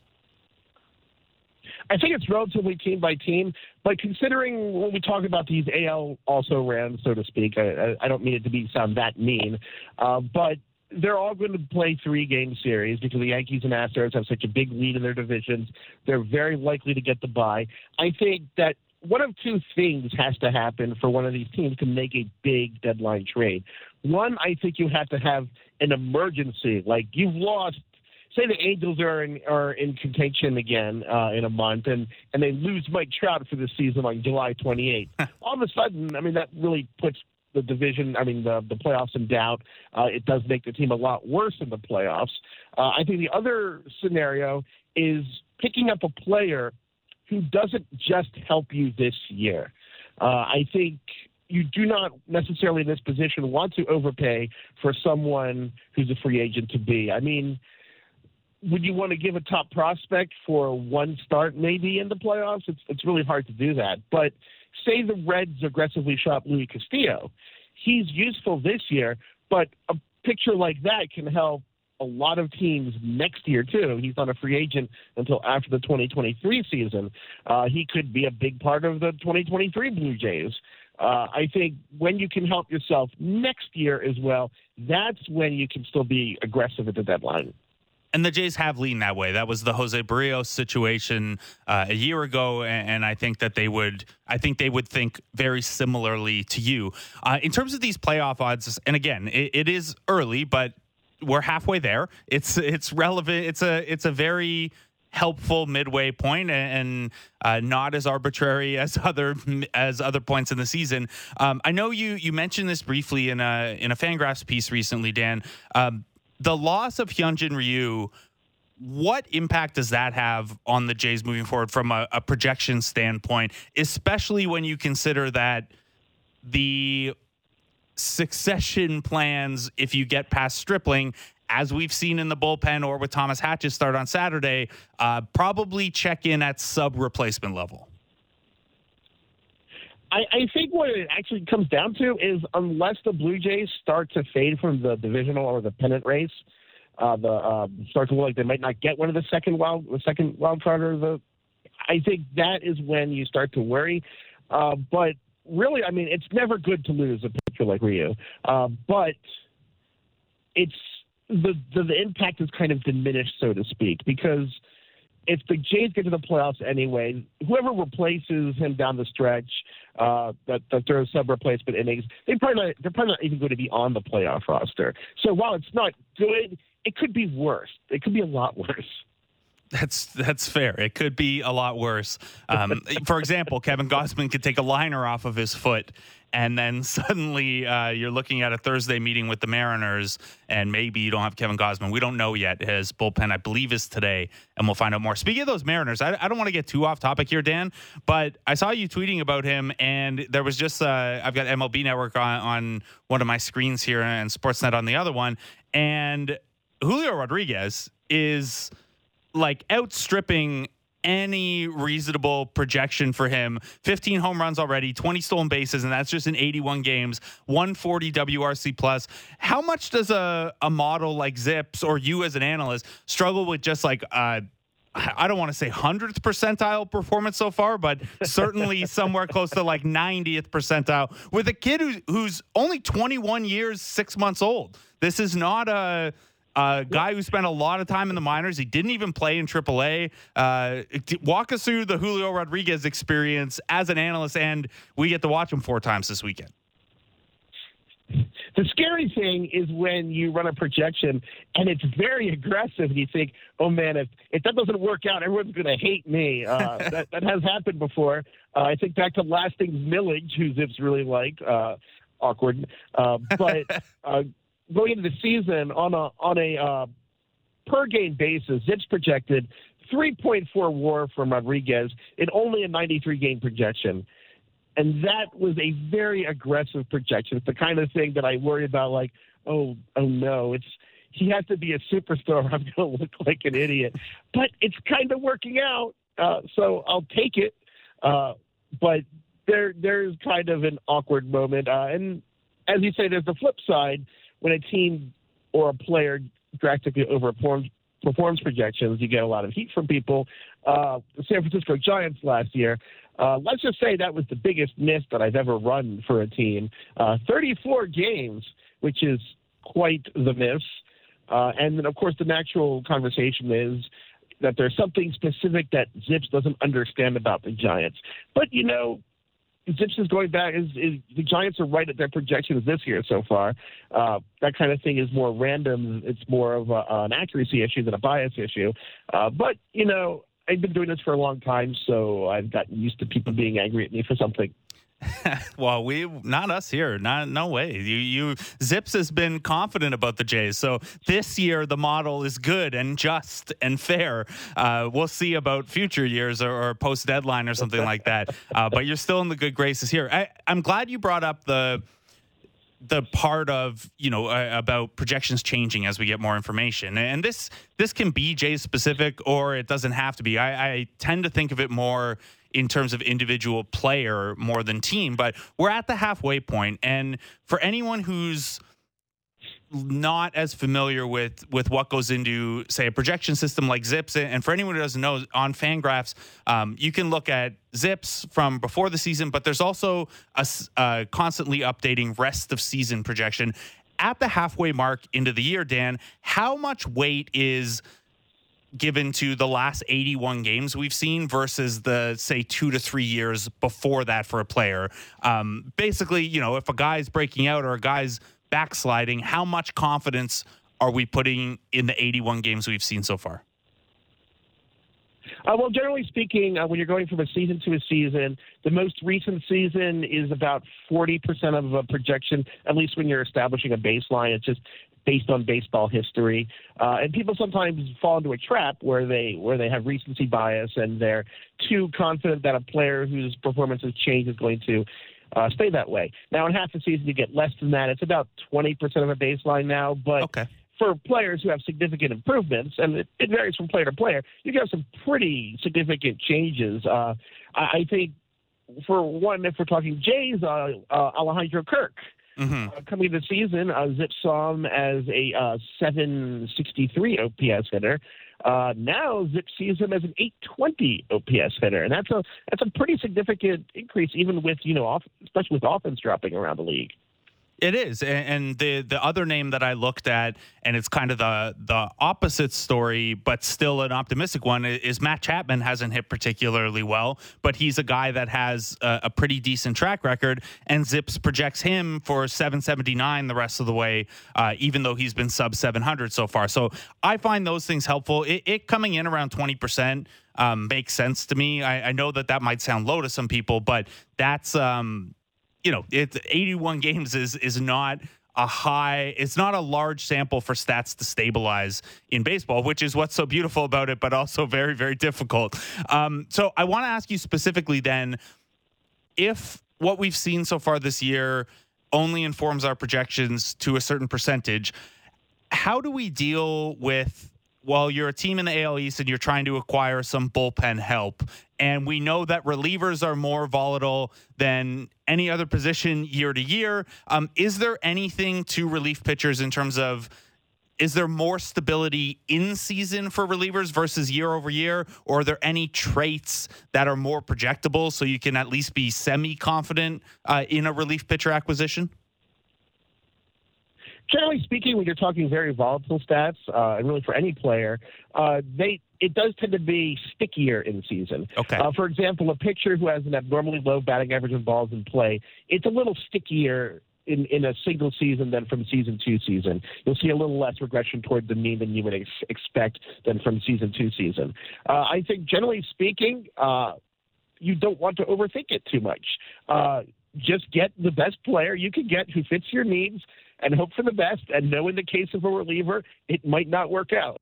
I think it's relatively team by team, but considering when we talk about these AL also ran, so to speak, I don't mean it to sound that mean, but they're all going to play 3-game series because the Yankees and Astros have such a big lead in their divisions. They're very likely to get the bye. I think that one of 2 things has to happen for one of these teams to make a big deadline trade. One, I think you have to have an emergency, like you've lost. Say the Angels are in contention again in a month, and they lose Mike Trout for the season on July 28th. All of a sudden, that really puts the division, the playoffs in doubt. It does make the team a lot worse in the playoffs. I think the other scenario is picking up a player who doesn't just help you this year. I think you do not necessarily in this position want to overpay for someone who's a free agent to be. Would you want to give a top prospect for one start maybe in the playoffs? It's really hard to do that. But say the Reds aggressively shop Luis Castillo. He's useful this year, but a picture like that can help a lot of teams next year too. He's not a free agent until after the 2023 season. He could be a big part of the 2023 Blue Jays. I think when you can help yourself next year as well, that's when you can still be aggressive at the deadline. And the Jays have leaned that way. That was the Jose Barrios situation a year ago, and I think that they would think very similarly to you in terms of these playoff odds. And again, it is early, but we're halfway there. It's relevant. It's a very helpful midway point and not as arbitrary as other points in the season. I know you mentioned this briefly in a Fangraphs piece recently, Dan. The loss of Hyunjin Ryu, what impact does that have on the Jays moving forward from a projection standpoint, especially when you consider that the succession plans, if you get past Stripling, as we've seen in the bullpen or with Thomas Hatch's start on Saturday, probably check in at sub-replacement level. I think what it actually comes down to is unless the Blue Jays start to fade from the divisional or the pennant race, start to look like they might not get one of the second wild card, I think that is when you start to worry. But really, I mean, it's never good to lose a pitcher like Ryu. But it's the impact is kind of diminished, so to speak, because if the Jays get to the playoffs anyway, whoever replaces him down the stretch that throws sub-replacement innings, they're probably not even going to be on the playoff roster. So while it's not good, it could be worse. It could be a lot worse. That's fair. It could be a lot worse. For example, Kevin Gausman could take a liner off of his foot, and then suddenly you're looking at a Thursday meeting with the Mariners, and maybe you don't have Kevin Gausman. We don't know yet. His bullpen, I believe, is today, and we'll find out more. Speaking of those Mariners, I don't want to get too off topic here, Dan, but I saw you tweeting about him, and there was just I've got MLB Network on one of my screens here and Sportsnet on the other one, and Julio Rodriguez is like outstripping any reasonable projection for him. 15 home runs already, 20 stolen bases, and that's just in 81 games, 140 WRC plus. How much does a model like Zips or you as an analyst struggle with just like I don't want to say 100th percentile performance so far, but certainly somewhere close to like 90th percentile with a kid who's only 21 years, 6 months old? This is not a guy who spent a lot of time in the minors. He didn't even play in AAA. Walk us through the Julio Rodriguez experience as an analyst, and we get to watch him 4 times this weekend. The scary thing is when you run a projection and it's very aggressive and you think, oh, man, if that doesn't work out, everyone's going to hate me. That has happened before. I think back to Lasting Millage, who Zips really liked. Awkward. But going into the season on a per game basis, Zips projected 3.4 WAR from Rodriguez in only a 93 game projection. And that was a very aggressive projection. It's the kind of thing that I worry about, like, oh no, he has to be a superstar. I'm going to look like an idiot. But it's kind of working out, so I'll take it. But there's kind of an awkward moment. And as you say, there's the flip side. When a team or a player drastically overperforms projections, you get a lot of heat from people. The San Francisco Giants last year, let's just say that was the biggest miss that I've ever run for a team. 34 games, which is quite the miss. And then, of course, the natural conversation is that there's something specific that Zips doesn't understand about the Giants. But, you know, Zips is going back. The Giants are right at their projections this year so far. That kind of thing is more random. It's more of an accuracy issue than a bias issue. But, you know, I've been doing this for a long time, so I've gotten used to people being angry at me for something. Well, not us here. No way. You Zips has been confident about the Jays. So this year the model is good and just and fair. We'll see about future years or post deadline or something like that. But you're still in the good graces here. I'm glad you brought up the part of, you know, about projections changing as we get more information. And this can be Jays specific, or it doesn't have to be. I tend to think of it more in terms of individual player more than team, but we're at the halfway point. And for anyone who's not as familiar with what goes into, say, a projection system like Zips, and for anyone who doesn't know, on Fangraphs, you can look at Zips from before the season, but there's also a constantly updating rest of season projection. At the halfway mark into the year, Dan, how much weight is given to the last 81 games we've seen versus the, say, 2 to 3 years before that for a player? Basically, you know, if a guy's breaking out or a guy's backsliding, how much confidence are we putting in the 81 games we've seen so far? Well, generally speaking, when you're going from a season to a season, the most recent season is about 40% of a projection, at least when you're establishing a baseline. It's just based on baseball history. And people sometimes fall into a trap where they have recency bias and they're too confident that a player whose performance has changed is going to stay that way. Now, in half the season, you get less than that. It's about 20% of a baseline now. But for players who have significant improvements, and it varies from player to player, you have some pretty significant changes. I think, for one, if we're talking Jays, Alejandro Kirk. Coming this season, Zip saw him as a 763 OPS hitter. Now Zip sees him as an 820 OPS hitter, and that's a pretty significant increase, even with especially with offense dropping around the league. It is. And the other name that I looked at, and it's kind of the opposite story, but still an optimistic one, is Matt Chapman hasn't hit particularly well, but he's a guy that has a pretty decent track record, and Zips projects him for 779 the rest of the way, even though he's been sub 700 so far. So I find those things helpful. It coming in around 20% makes sense to me. I know that might sound low to some people, but that's... it's 81 games is not a high. It's not a large sample for stats to stabilize in baseball, which is what's so beautiful about it, but also very, very difficult. So I want to ask you specifically then, if what we've seen so far this year only informs our projections to a certain percentage, how do we deal with, well, you're a team in the AL East and you're trying to acquire some bullpen help, and we know that relievers are more volatile than any other position year to year. Is there anything to relief pitchers in terms of, is there more stability in season for relievers versus year over year? Or are there any traits that are more projectable so you can at least be semi-confident in a relief pitcher acquisition? Generally speaking, when you're talking very volatile stats, and really for any player, it does tend to be stickier in season. Okay. For example, a pitcher who has an abnormally low batting average of balls in play, it's a little stickier in a single season than from season to season. You'll see a little less regression toward the mean than you would expect than from season to season. I think generally speaking, you don't want to overthink it too much. Just get the best player you can get who fits your needs and hope for the best, and know in the case of a reliever, it might not work out.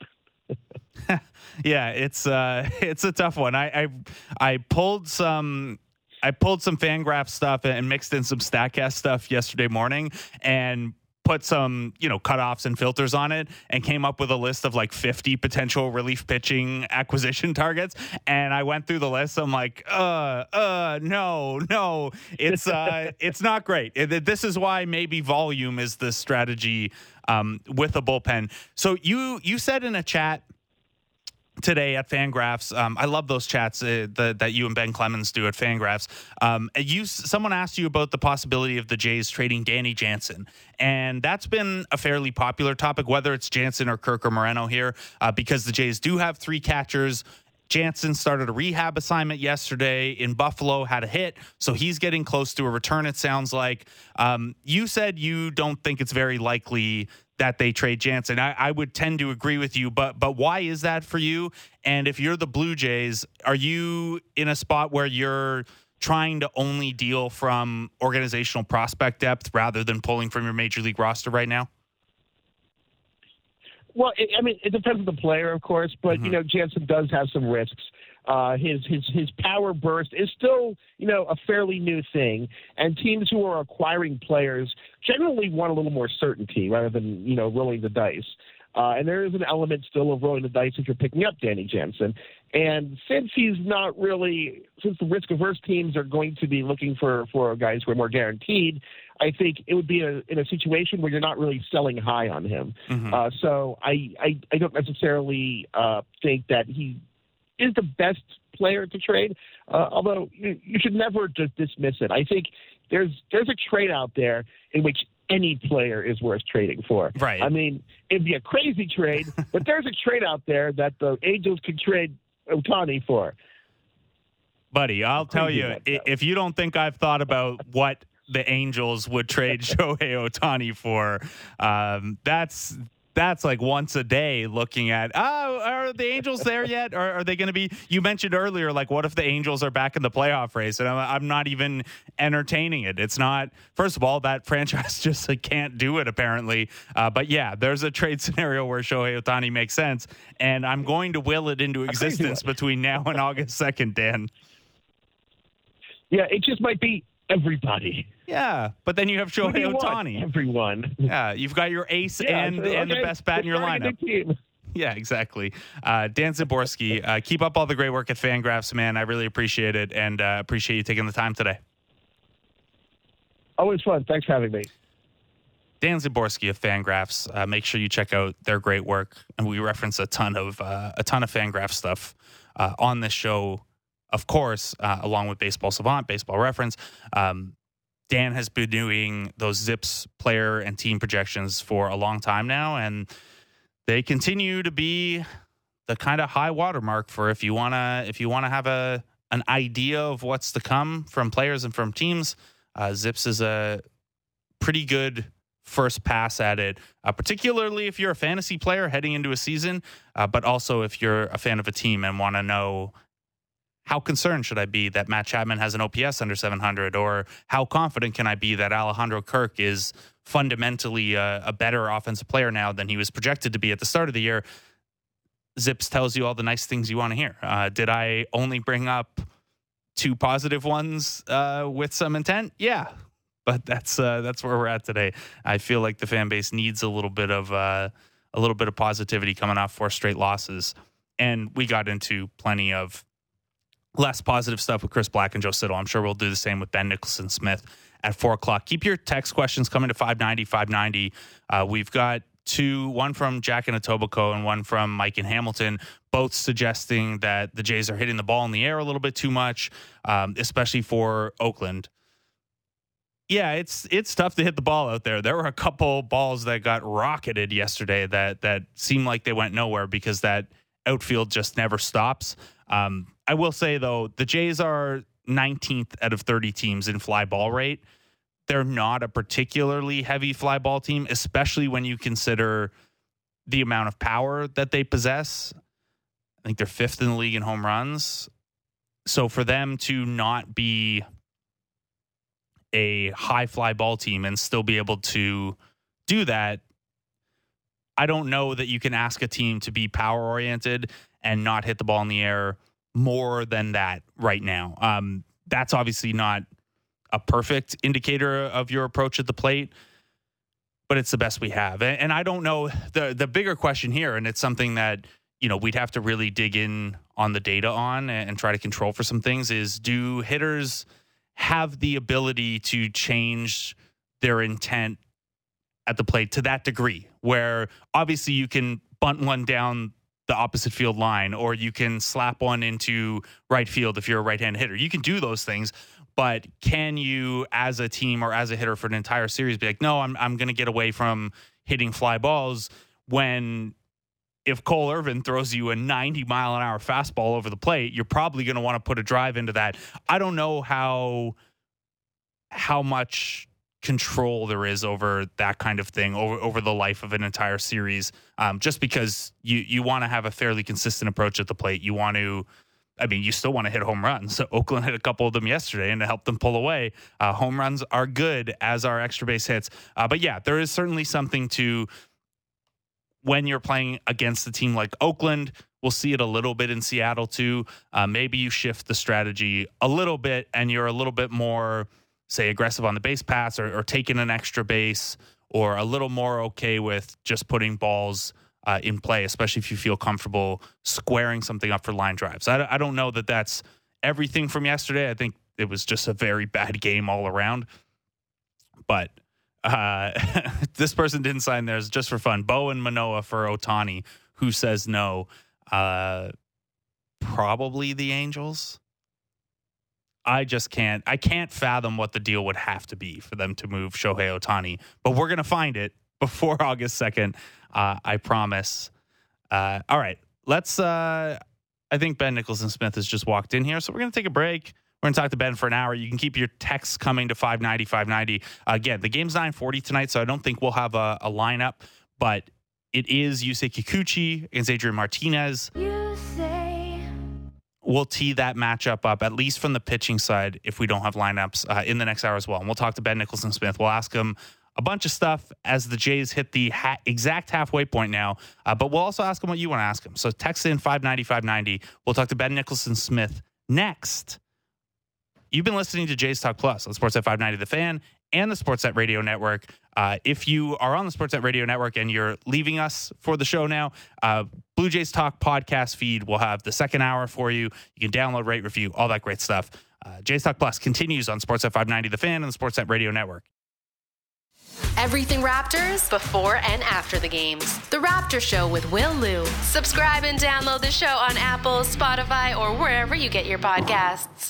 Yeah, it's a tough one. I pulled some Fangraph stuff and mixed in some StatCast stuff yesterday morning and put some, cutoffs and filters on it, and came up with a list of like 50 potential relief pitching acquisition targets. And I went through the list. I'm like, no, it's not great. This is why maybe volume is the strategy with a bullpen. So you said in a chat today at Fangraphs, I love those chats that you and Ben Clemens do at Fangraphs. Someone asked you about the possibility of the Jays trading Danny Jansen, and that's been a fairly popular topic, whether it's Jansen or Kirk or Moreno here, because the Jays do have 3 catchers. Jansen started a rehab assignment yesterday in Buffalo, had a hit, so he's getting close to a return, it sounds like. You said you don't think it's very likely that they trade Jansen. I would tend to agree with you, but why is that for you? And if you're the Blue Jays, are you in a spot where you're trying to only deal from organizational prospect depth rather than pulling from your major league roster right now? Well, it depends on the player, of course, but, Jansen does have some risks. His power burst is still, a fairly new thing, and teams who are acquiring players generally want a little more certainty rather than, rolling the dice. And there is an element still of rolling the dice if you're picking up Danny Jansen. And since the risk-averse teams are going to be looking for guys who are more guaranteed, I think it would be in a situation where you're not really selling high on him. So I don't necessarily think that he is the best player to trade, although you should never just dismiss it. I think there's a trade out there in which any player is worth trading for. Right. I mean, it'd be a crazy trade, but there's a trade out there that the Angels could trade Ohtani for. Buddy, I'll tell you, if you don't think I've thought about what the Angels would trade Shohei Ohtani for, that's like once a day looking at, are the Angels there yet? Or are they going to be, you mentioned earlier, like what if the Angels are back in the playoff race? And I'm not even entertaining it. It's not, first of all, that franchise just can't do it apparently. But yeah, there's a trade scenario where Shohei Ohtani makes sense. And I'm going to will it into existence between now and August 2nd, Dan. Yeah, it just might be everybody. Yeah, but then you have Who do Shohei you want? Ohtani. Everyone. Yeah, you've got your ace and the best bat in your lineup. Team. Yeah, exactly. Dan Szymborski, keep up all the great work at Fangraphs, man. I really appreciate it, and appreciate you taking the time today. Always fun. Thanks for having me. Dan Szymborski of Fangraphs. Make sure you check out their great work, and we reference a ton of Fangraphs stuff on this show, of course, along with Baseball Savant, Baseball Reference. Dan has been doing those Zips player and team projections for a long time now, and they continue to be the kind of high watermark for if you wanna have an idea of what's to come from players and from teams. Zips is a pretty good first pass at it, particularly if you're a fantasy player heading into a season, but also if you're a fan of a team and want to know how concerned should I be that Matt Chapman has an OPS under 700, or how confident can I be that Alejandro Kirk is fundamentally a better offensive player now than he was projected to be at the start of the year. Zips tells you all the nice things you want to hear. Did I only bring up 2 positive ones with some intent? Yeah, but that's where we're at today. I feel like the fan base needs a little bit of positivity coming off 4 straight losses, and we got into plenty of less positive stuff with Chris Black and Joe Siddall. I'm sure we'll do the same with Ben Nicholson-Smith at 4 o'clock. Keep your text questions coming to 590. We've got 2, one from Jack in Etobicoke and one from Mike in Hamilton, both suggesting that the Jays are hitting the ball in the air a little bit too much, especially for Oakland. Yeah, it's tough to hit the ball out there. There were a couple balls that got rocketed yesterday that seemed like they went nowhere because that outfield just never stops. I will say, though, the Jays are 19th out of 30 teams in fly ball rate. They're not a particularly heavy fly ball team, especially when you consider the amount of power that they possess. I think they're 5th in the league in home runs. So for them to not be a high fly ball team and still be able to do that, I don't know that you can ask a team to be power oriented and not hit the ball in the air more than that right now. That's obviously not a perfect indicator of your approach at the plate, but it's the best we have. And I don't know the bigger question here, and it's something that, we'd have to really dig in on the data on and try to control for some things, is do hitters have the ability to change their intent at the plate to that degree, where obviously you can bunt one down the opposite field line, or you can slap one into right field if you're a right-handed hitter. You can do those things, but can you, as a team or as a hitter for an entire series, be like, no, I'm going to get away from hitting fly balls, when if Cole Irvin throws you a 90-mile-an-hour fastball over the plate, you're probably going to want to put a drive into that. I don't know how much control there is over that kind of thing over the life of an entire series, just because you want to have a fairly consistent approach at the plate. You still want to hit home runs. So Oakland hit a couple of them yesterday and to help them pull away. Home runs are good, as are extra base hits. But yeah, there is certainly something to when you're playing against a team like Oakland. We'll see it a little bit in Seattle too. Maybe you shift the strategy a little bit and you're a little bit more, say, aggressive on the base pass or taking an extra base, or a little more okay with just putting balls in play, especially if you feel comfortable squaring something up for line drives. I don't know that that's everything from yesterday. I think it was just a very bad game all around. But this person didn't sign theirs just for fun. Bo and Manoah for Ohtani. Who says no? Probably the Angels. I can't fathom what the deal would have to be for them to move Shohei Ohtani, but we're going to find it before August 2nd. I promise. All right, let's, I think Ben Nicholson-Smith has just walked in here, so we're going to take a break. We're going to talk to Ben for an hour. You can keep your texts coming to 590. Again, the game's 9:40 tonight, so I don't think we'll have a lineup, but it is Yusei Kikuchi against Adrian Martinez. We'll tee that matchup up, at least from the pitching side, if we don't have lineups in the next hour as well. And we'll talk to Ben Nicholson-Smith. We'll ask him a bunch of stuff as the Jays hit the exact halfway point now. But we'll also ask him what you want to ask him. So text in 590. We'll talk to Ben Nicholson-Smith next You've been listening to Jays Talk Plus on Sportsnet 590 The Fan and the Sportsnet Radio Network. If you are on the Sportsnet Radio Network and you're leaving us for the show now, Blue Jays Talk podcast feed will have the second hour for you. You can download, rate, review, all that great stuff. Jays Talk Plus continues on Sportsnet 590 The Fan and the Sportsnet Radio Network. Everything Raptors before and after the games. The Raptor Show with Will Liu. Subscribe and download the show on Apple, Spotify, or wherever you get your podcasts.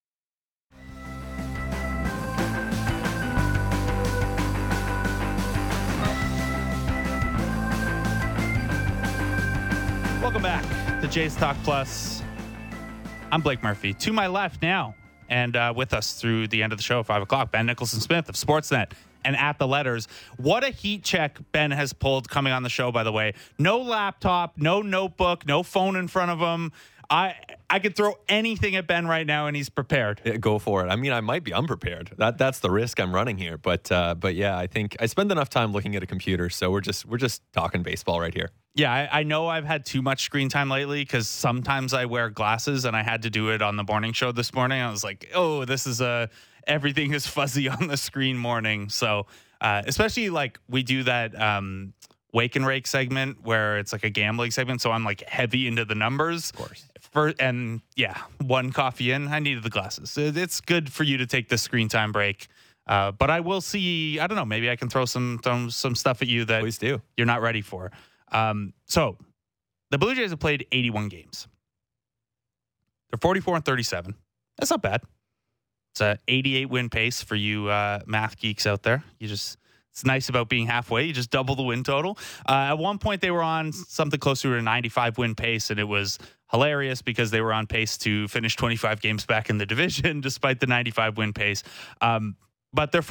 Welcome back to Jays Talk Plus. I'm Blake Murphy. To my left now, and with us through the end of the show at 5 o'clock, Ben Nicholson-Smith of Sportsnet and At The Letters. What a heat check Ben has pulled coming on the show, by the way. No laptop, no notebook, no phone in front of him. I could throw anything at Ben right now, and he's prepared. Yeah, go for it. I mean, I might be unprepared. That's the risk I'm running here. But yeah, I think I spend enough time looking at a computer, so we're just talking baseball right here. Yeah, I know I've had too much screen time lately because sometimes I wear glasses, and I had to do it on the morning show this morning. I was like, oh, this is everything is fuzzy on the screen morning. So especially like we do that Wake and Rake segment where it's like a gambling segment. So I'm like heavy into the numbers. Of course. And yeah, one coffee in, I needed the glasses. It's good for you to take the screen time break. But I will see, I don't know, maybe I can throw some stuff at you that Please do. You're not ready for. So the Blue Jays have played 81 games. They're 44-37. That's not bad. It's a 88 win pace for you math geeks out there. It's nice about being halfway. You just double the win total. At one point, they were on something closer to a 95 win pace, and it was hilarious because they were on pace to finish 25 games back in the division despite the 95 win pace. But they're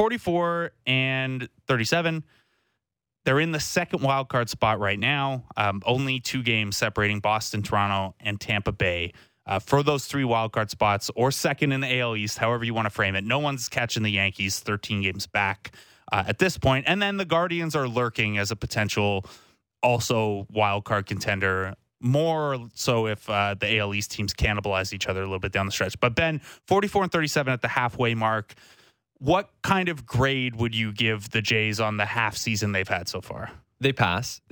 44-37. They're in the second wild card spot right now. Only 2 games separating Boston, Toronto, and Tampa Bay for those 3 wild card spots, or second in the AL East, however you want to frame it. No one's catching the Yankees 13 games back at this point. And then the Guardians are lurking as a potential also wild card contender, more so if the AL East teams cannibalize each other a little bit down the stretch. But Ben, 44-37 at the halfway mark. What kind of grade would you give the Jays on the half season they've had so far? They pass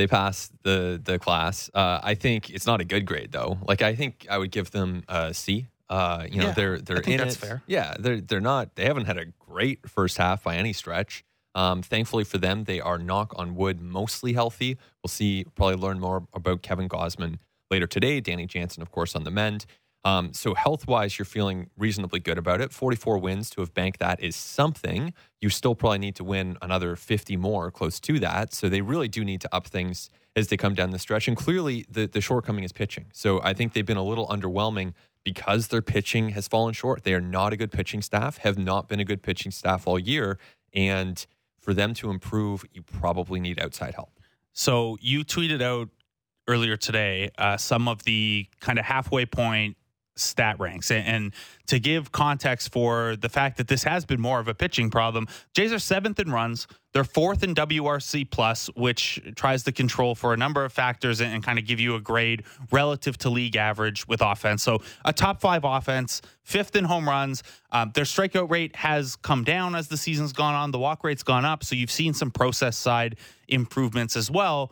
the class. I think it's not a good grade though. Like I think I would give them a C. They're I think in that's it. fair. Yeah, they're not. They haven't had a great first half by any stretch. Thankfully for them, they are, knock on wood, mostly healthy. We'll probably learn more about Kevin Gausman later today. Danny Jansen, of course, on the mend. So health-wise, you're feeling reasonably good about it. 44 wins to have banked that is something. You still probably need to win another 50 more, close to that. So they really do need to up things as they come down the stretch. And clearly, the shortcoming is pitching. So I think they've been a little underwhelming because their pitching has fallen short. They are not a good pitching staff, have not been a good pitching staff all year. And for them to improve, you probably need outside help. So you tweeted out earlier today some of the kind of halfway point stat ranks. And to give context for the fact that this has been more of a pitching problem, Jays are 7th in runs. They're 4th in WRC plus, which tries to control for a number of factors and kind of give you a grade relative to league average with offense. So a top 5 offense, 5th in home runs. Their strikeout rate has come down as the season's gone on. The walk rate's gone up. So you've seen some process side improvements as well.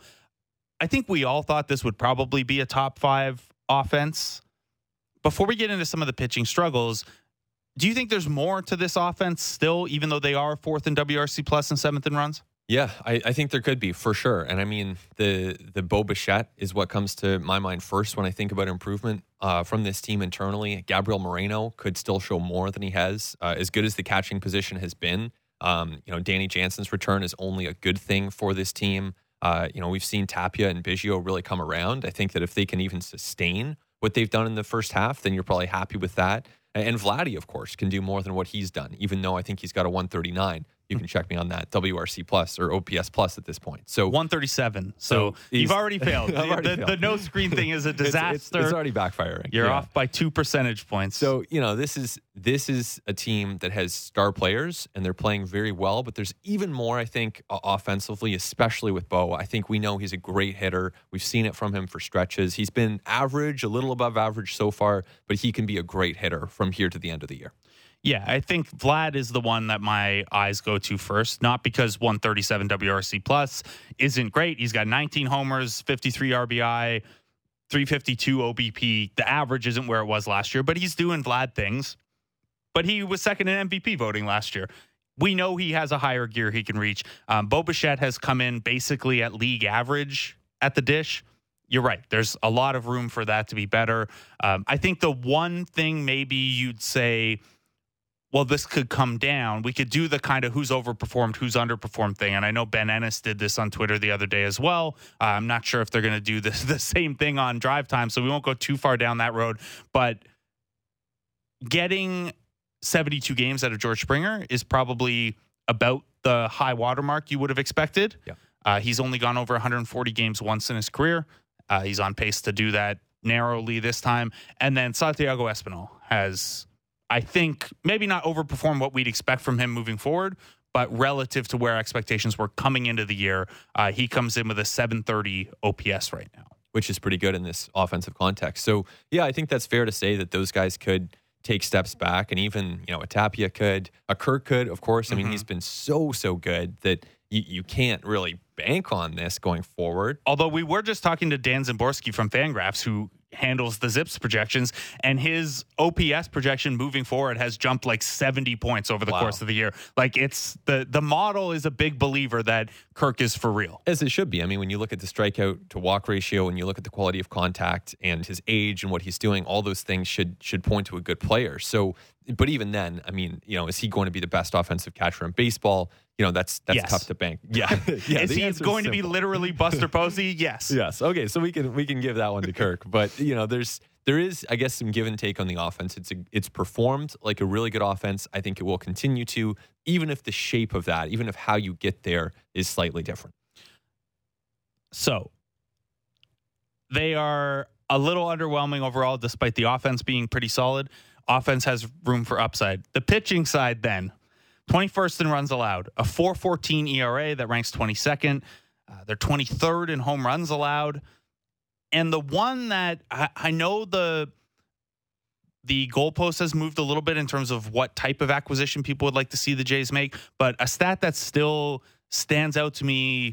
I think we all thought this would probably be a top 5 offense. Before we get into some of the pitching struggles, do you think there's more to this offense still, even though they are 4th in WRC plus and 7th in runs? Yeah, I think there could be, for sure. And I mean, the Bo Bichette is what comes to my mind first when I think about improvement from this team internally. Gabriel Moreno could still show more than he has. As good as the catching position has been, Danny Jansen's return is only a good thing for this team. We've seen Tapia and Biggio really come around. I think that if they can even sustain what they've done in the first half, then you're probably happy with that. And Vladdy, of course, can do more than what he's done, even though I think he's got a 139. You can check me on that, WRC plus or OPS plus at this point. So 137. So you've already failed. The no screen thing is a disaster. It's already backfiring. You're off by 2 percentage points. So, this is a team that has star players and they're playing very well, but there's even more, I think, offensively, especially with Bo. I think we know he's a great hitter. We've seen it from him for stretches. He's been average, a little above average so far, but he can be a great hitter from here to the end of the year. Yeah, I think Vlad is the one that my eyes go to first, not because 137 WRC plus isn't great. He's got 19 homers, 53 RBI, 352 OBP. The average isn't where it was last year, but he's doing Vlad things. But he was second in MVP voting last year. We know he has a higher gear he can reach. Bo Bichette has come in basically at league average at the dish. You're right. There's a lot of room for that to be better. I think the one thing maybe you'd say, well, this could come down. We could do the kind of who's overperformed, who's underperformed thing. And I know Ben Ennis did this on Twitter the other day as well. I'm not sure if they're going to do the same thing on Drive Time, so we won't go too far down that road. But getting 72 games out of George Springer is probably about the high watermark you would have expected. Yeah. He's only gone over 140 games once in his career. He's on pace to do that narrowly this time. And then Santiago Espinal has, I think, maybe not overperformed what we'd expect from him moving forward, but relative to where expectations were coming into the year, he comes in with a 730 OPS right now, which is pretty good in this offensive context. So, yeah, I think that's fair to say that those guys could take steps back, and even, a Tapia could, a Kirk could, of course. I mean, he's been so good that you can't really bank on this going forward. Although we were just talking to Dan Zimborski from Fangraphs, who handles the Zips projections, and his OPS projection moving forward has jumped like 70 points over the course of the year. Like, it's the model is a big believer that Kirk is for real. As it should be. I mean, when you look at the strikeout to walk ratio and you look at the quality of contact and his age and what he's doing, all those things should point to a good player. So, but even then, I mean, is he going to be the best offensive catcher in baseball? That's yes. tough to bank. Yeah. Is he going to be literally Buster Posey? Yes. Yes. Okay. So we can give that one to Kirk, but there is, I guess, some give and take on the offense. It's performed like a really good offense. I think it will continue to, even if the shape of that, even if how you get there is slightly different. So they are a little underwhelming overall, despite the offense being pretty solid. Offense has room for upside. The pitching side, then, 21st in runs allowed, a 4.14 ERA that ranks 22nd. They're 23rd in home runs allowed. And the one that I know the goalpost has moved a little bit in terms of what type of acquisition people would like to see the Jays make, but a stat that still stands out to me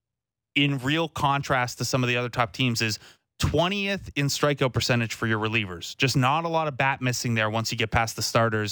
in real contrast to some of the other top teams is 20th in strikeout percentage for your relievers. Just not a lot of bat missing there once you get past the starters.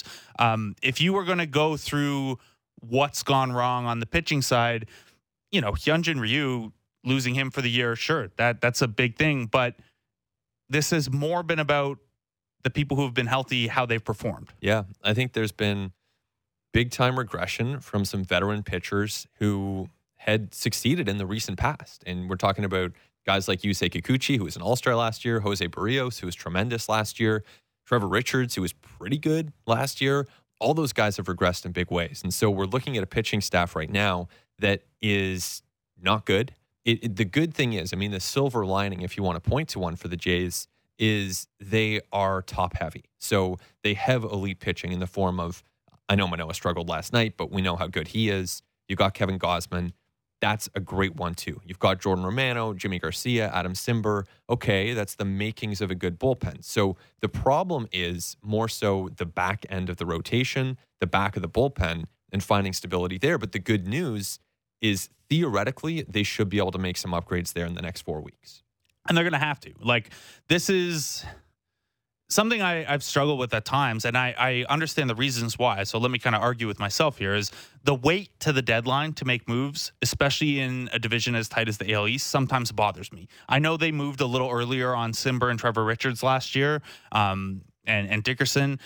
If you were going to go through what's gone wrong on the pitching side, Hyunjin Ryu, losing him for the year, sure, that's a big thing. But this has more been about the people who have been healthy, how they've performed. Yeah, I think there's been big-time regression from some veteran pitchers who had succeeded in the recent past. And we're talking about guys like Yusei Kikuchi, who was an all-star last year, Jose Barrios, who was tremendous last year, Trevor Richards, who was pretty good last year. All those guys have regressed in big ways. And so we're looking at a pitching staff right now that is not good. The good thing is, I mean, the silver lining, if you want to point to one for the Jays, is they are top-heavy. So they have elite pitching in the form of, I know Manoah struggled last night, but we know how good he is. You got Kevin Gausman. That's a great one, too. You've got Jordan Romano, Jimmy Garcia, Adam Simber. Okay, that's the makings of a good bullpen. So the problem is more so the back end of the rotation, the back of the bullpen, and finding stability there. But the good news is theoretically they should be able to make some upgrades there in the next 4 weeks. And they're going to have to. Like, this is something I've struggled with at times, and I understand the reasons why. So let me kind of argue with myself here, is the wait to the deadline to make moves, especially in a division as tight as the AL East, sometimes bothers me. I know they moved a little earlier on Simber and Trevor Richards last year, and Dickerson.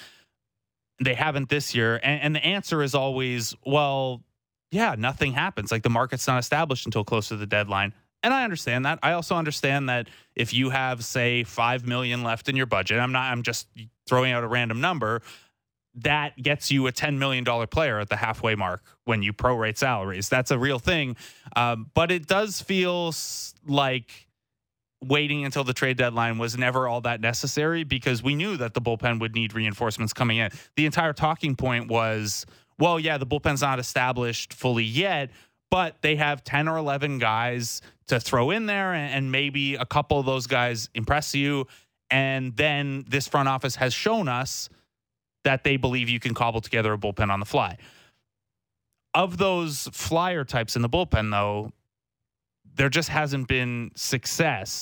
They haven't this year. And the answer is always, well, yeah, nothing happens. Like, the market's not established until close to the deadline. And I understand that. I also understand that if you have, say, $5 million left in your budget, I'm just throwing out a random number, that gets you a $10 million player at the halfway mark when you prorate salaries. That's a real thing. But it does feel like waiting until the trade deadline was never all that necessary, because we knew that the bullpen would need reinforcements coming in. The entire talking point was, well, yeah, the bullpen's not established fully yet, but they have 10 or 11 guys to throw in there, and maybe a couple of those guys impress you. And then this front office has shown us that they believe you can cobble together a bullpen on the fly. Of those flyer types in the bullpen, though, there just hasn't been success.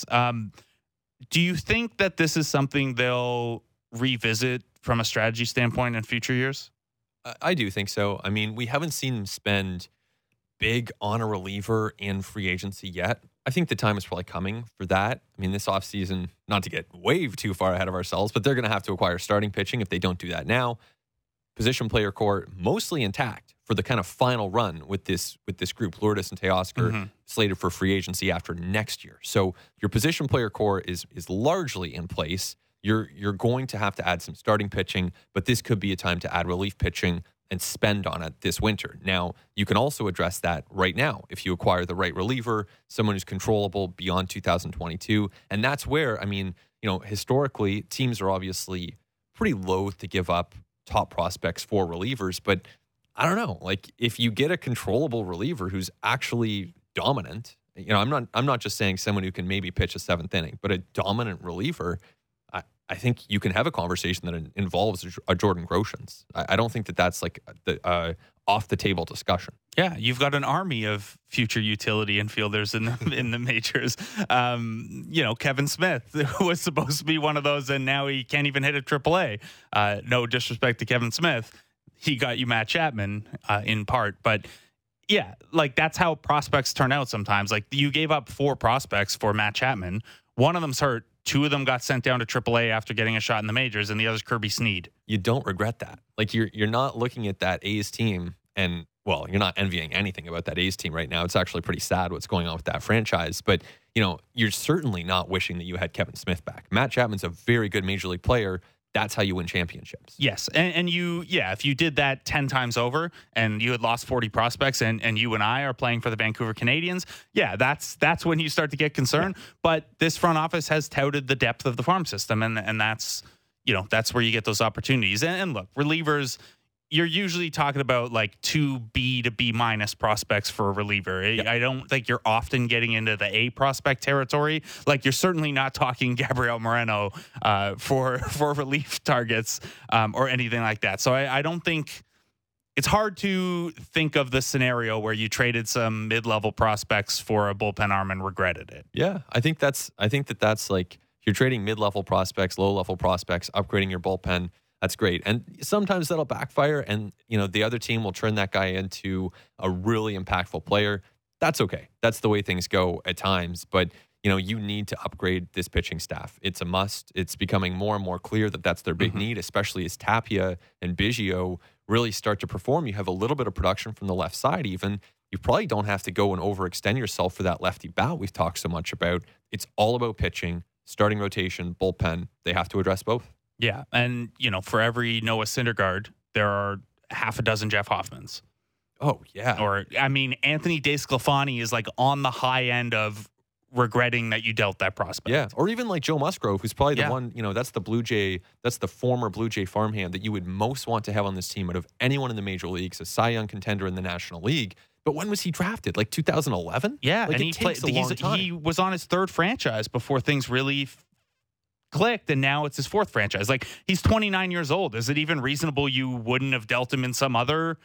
Do you think that this is something they'll revisit from a strategy standpoint in future years? I do think so. I mean, we haven't seen them spend big on a reliever in free agency yet. I think the time is probably coming for that. I mean, this offseason, not to get way too far ahead of ourselves, but they're going to have to acquire starting pitching if they don't do that now. Position player core mostly intact for the kind of final run with this group. Lourdes and Teoscar slated for free agency after next year. So your position player core is largely in place. You're going to have to add some starting pitching, but this could be a time to add relief pitching and spend on it this winter. Now, you can also address that right now if you acquire the right reliever, someone who's controllable beyond 2022. And that's where, I mean, historically, teams are obviously pretty loath to give up top prospects for relievers, but I don't know, like if you get a controllable reliever who's actually dominant, I'm not just saying someone who can maybe pitch a seventh inning, but a dominant reliever, I think you can have a conversation that involves a Jordan Groshans. I don't think that that's like the off the table discussion. Yeah, you've got an army of future utility infielders in the majors. Kevin Smith was supposed to be one of those, and now he can't even hit a AAA. No disrespect to Kevin Smith, he got you Matt Chapman in part, but yeah, like that's how prospects turn out sometimes. Like you gave up 4 prospects for Matt Chapman. One of them's hurt. 2 of them got sent down to AAA after getting a shot in the majors, and the other's Kirby Snead. You don't regret that. Like you're not looking at that A's team and, well, you're not envying anything about that A's team right now. It's actually pretty sad what's going on with that franchise. But, you're certainly not wishing that you had Kevin Smith back. Matt Chapman's a very good major league player. That's how you win championships. Yes. And if you did that 10 times over and you had lost 40 prospects and you and I are playing for the Vancouver Canadians, that's when you start to get concerned. Yeah. But this front office has touted the depth of the farm system, and that's where you get those opportunities. And look, relievers, you're usually talking about like 2 B to B minus prospects for a reliever. Yeah. I don't think you're often getting into the A prospect territory. Like you're certainly not talking Gabriel Moreno for relief targets or anything like that. So I don't think it's hard to think of the scenario where you traded some mid-level prospects for a bullpen arm and regretted it. Yeah, I think that's like you're trading mid-level prospects, low-level prospects, upgrading your bullpen. That's great. And sometimes that'll backfire and, the other team will turn that guy into a really impactful player. That's okay. That's the way things go at times. But, you need to upgrade this pitching staff. It's a must. It's becoming more and more clear that that's their big need, especially as Tapia and Biggio really start to perform. You have a little bit of production from the left side even. You probably don't have to go and overextend yourself for that lefty bat we've talked so much about. It's all about pitching, starting rotation, bullpen. They have to address both. Yeah, and, for every Noah Syndergaard, there are half a dozen Jeff Hoffmans. Oh, yeah. Or, Anthony DeSclafani is like on the high end of regretting that you dealt that prospect. Yeah, or even like Joe Musgrove, who's probably the one, that's the Blue Jay, that's the former Blue Jay farmhand that you would most want to have on this team out of anyone in the major leagues, a Cy Young contender in the National League. But when was he drafted? Like 2011? Yeah, like and he was on his 3rd franchise before things really clicked, and now it's his 4th franchise. Like he's 29 years old. Is it even reasonable you wouldn't have dealt him in some other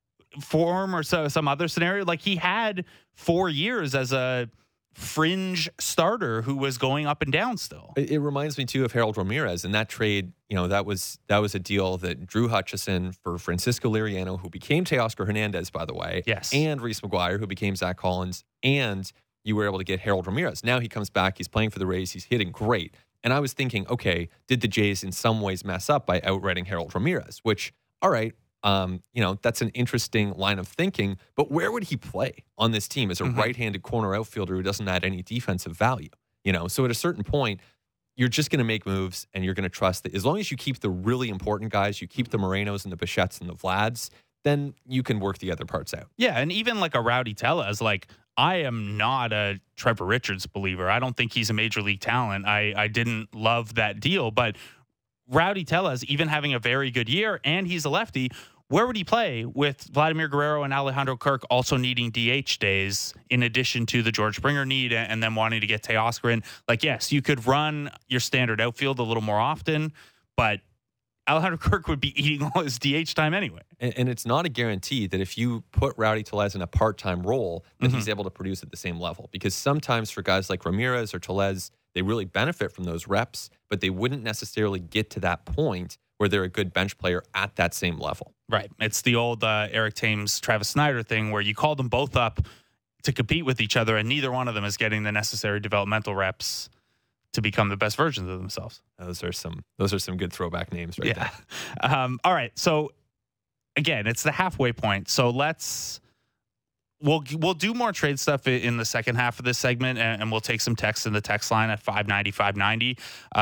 form or some other scenario? Like he had 4 years as a fringe starter who was going up and down still. It reminds me too of Harold Ramirez, and that trade, that was a deal that Drew Hutchison for Francisco Liriano, who became Teoscar Hernandez, by the way. Yes. And Reese McGuire, who became Zach Collins, and you were able to get Harold Ramirez. Now he comes back, he's playing for the Rays, he's hitting great. And I was thinking, okay, did the Jays in some ways mess up by outrighting Harold Ramirez? Which, all right, that's an interesting line of thinking. But where would he play on this team as a right-handed corner outfielder who doesn't add any defensive value? So at a certain point, you're just going to make moves and you're going to trust that as long as you keep the really important guys, you keep the Morenos and the Bichettes and the Vlads, then you can work the other parts out. Yeah, and even like a Rowdy Tellez, like I am not a Trevor Richards believer. I don't think he's a major league talent. I didn't love that deal, but Rowdy Tellez, even having a very good year, and he's a lefty, where would he play with Vladimir Guerrero and Alejandro Kirk also needing DH days in addition to the George Springer need and then wanting to get Teoscar in? Like, yes, you could run your standard outfield a little more often, but Alejandro Kirk would be eating all his DH time anyway. And it's not a guarantee that if you put Rowdy Tellez in a part-time role, that he's able to produce at the same level. Because sometimes for guys like Ramirez or Tellez, they really benefit from those reps, but they wouldn't necessarily get to that point where they're a good bench player at that same level. Right. It's the old Eric Thames, Travis Snyder thing where you call them both up to compete with each other, and neither one of them is getting the necessary developmental reps to become the best versions of themselves. Those are some good throwback names right there. All right. So again, it's the halfway point. So we'll do more trade stuff in the second half of this segment, and we'll take some texts in the text line at 590.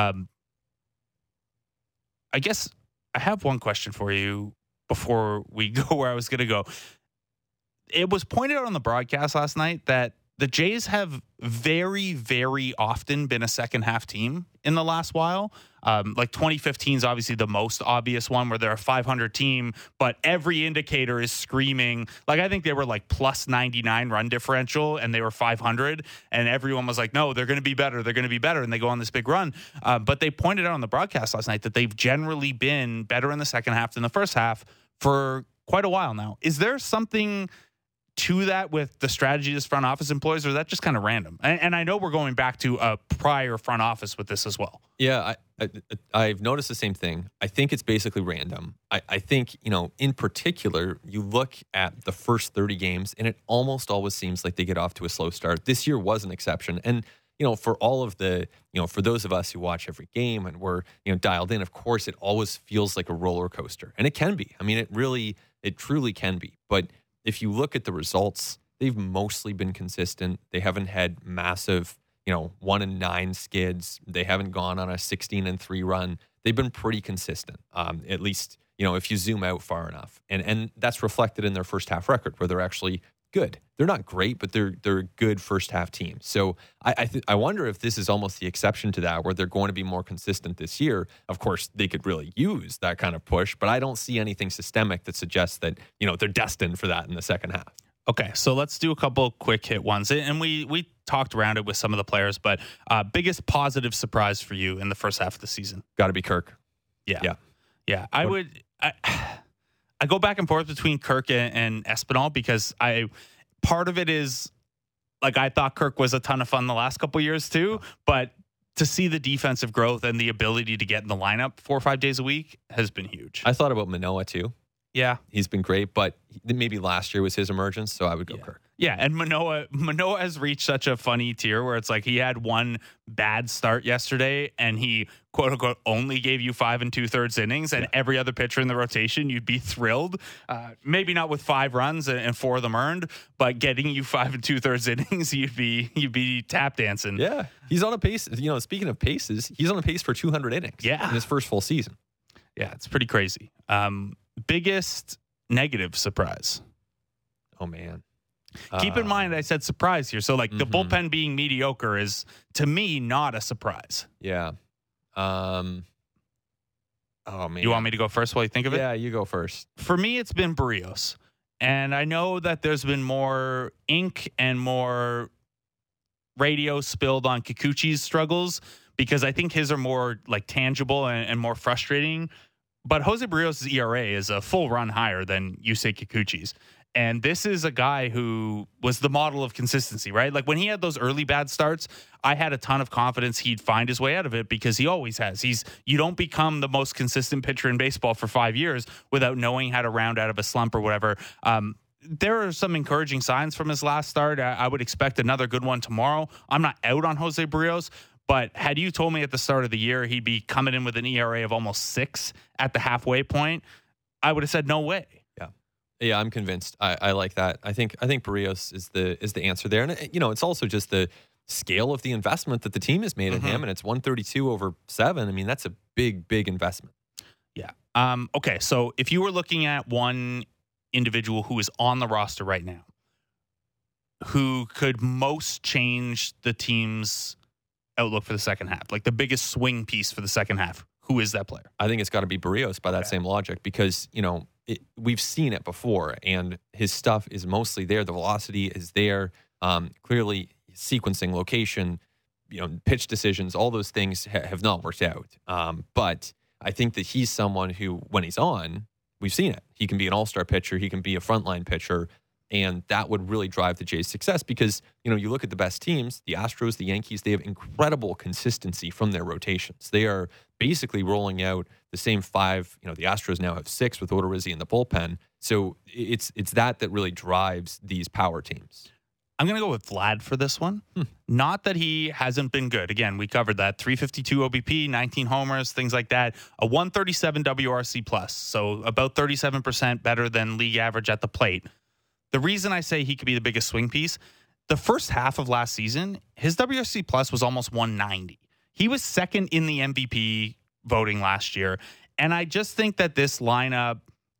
I guess I have one question for you before we go where I was going to go. It was pointed out on the broadcast last night that the Jays have very, very often been a second half team in the last while. Like 2015 is obviously the most obvious one where they're a 500 team, but every indicator is screaming. Like I think they were like plus 99 run differential and they were 500 and everyone was like, no, they're going to be better. They're going to be better. And they go on this big run. But they pointed out on the broadcast last night that they've generally been better in the second half than the first half for quite a while now. Is there something to that with the strategy this front office employs, or is that just kind of random? And I know we're going back to a prior front office with this as well. Yeah, I've noticed the same thing. I think it's basically random. I think, in particular, you look at the first 30 games, and it almost always seems like they get off to a slow start. This year was an exception. And, for all of the, for those of us who watch every game and we're, dialed in, of course, it always feels like a roller coaster. And it can be. I mean, it truly can be. But if you look at the results, they've mostly been consistent. They haven't had massive, 1-9 skids. They haven't gone on a 16-3 run. They've been pretty consistent, at least, if you zoom out far enough. And that's reflected in their first half record where they're actually good. They're not great, but they're a good first half team. So I wonder if this is almost the exception to that, where they're going to be more consistent this year. Of course, they could really use that kind of push, but I don't see anything systemic that suggests that, they're destined for that in the second half. Okay, so let's do a couple quick hit ones. And we talked around it with some of the players, but biggest positive surprise for you in the first half of the season? Got to be Kirk. Yeah. I go back and forth between Kirk and Espinal because part of it is like I thought Kirk was a ton of fun the last couple years too, but to see the defensive growth and the ability to get in the lineup 4 or 5 days a week has been huge. I thought about Manoah too. Yeah. He's been great, but maybe last year was his emergence, so I would go Kirk. Yeah, and Manoah has reached such a funny tier where it's like he had one bad start yesterday and he, quote unquote, only gave you 5 2/3 innings, and every other pitcher in the rotation, you'd be thrilled. Maybe not with 5 runs and 4 of them earned, but getting you 5 2/3 innings, you'd be tap dancing. Yeah, he's on a pace. Speaking of paces, he's on a pace for 200 innings. Yeah. In his first full season. Yeah, it's pretty crazy. Biggest negative surprise. Oh man. Keep in mind I said surprise here. So the bullpen being mediocre is to me not a surprise. Yeah. Oh man. You want me to go first while you think of it? Yeah, you go first. For me, it's been Barrios. And I know that there's been more ink and more radio spilled on Kikuchi's struggles because I think his are more tangible and more frustrating. But Jose Barrios' ERA is a full run higher than Yusei Kikuchi's. And this is a guy who was the model of consistency, right? Like when he had those early bad starts, I had a ton of confidence he'd find his way out of it because he always has. You don't become the most consistent pitcher in baseball for 5 years without knowing how to round out of a slump or whatever. There are some encouraging signs from his last start. I would expect another good one tomorrow. I'm not out on Jose Barrios, but had you told me at the start of the year he'd be coming in with an ERA of almost 6 at the halfway point, I would have said no way. Yeah, I'm convinced. I like that. I think Barrios is the answer there, and it's also just the scale of the investment that the team has made in him, and it's 132 over 7. I mean, that's a big investment. Yeah. Okay, so if you were looking at one individual who is on the roster right now, who could most change the team's outlook for the second half, like the biggest swing piece for the second half, who is that player? I think it's got to be Barrios by that same logic because, we've seen it before and his stuff is mostly there. The velocity is there. Clearly sequencing, location, pitch decisions, all those things have not worked out. But I think that he's someone who, when he's on, we've seen it. He can be an all-star pitcher. He can be a frontline pitcher. And that would really drive the Jays' success because, you look at the best teams, the Astros, the Yankees, they have incredible consistency from their rotations. They are basically rolling out the same 5. The Astros now have 6 with Odorizzi in the bullpen. So it's that really drives these power teams. I'm going to go with Vlad for this one. Not that he hasn't been good. Again, we covered that. 352 OBP, 19 homers, things like that. A 137 WRC plus, so about 37% better than league average at the plate. The reason I say he could be the biggest swing piece, the first half of last season, his WRC plus was almost 190. He was second in the MVP voting last year. And I just think that this lineup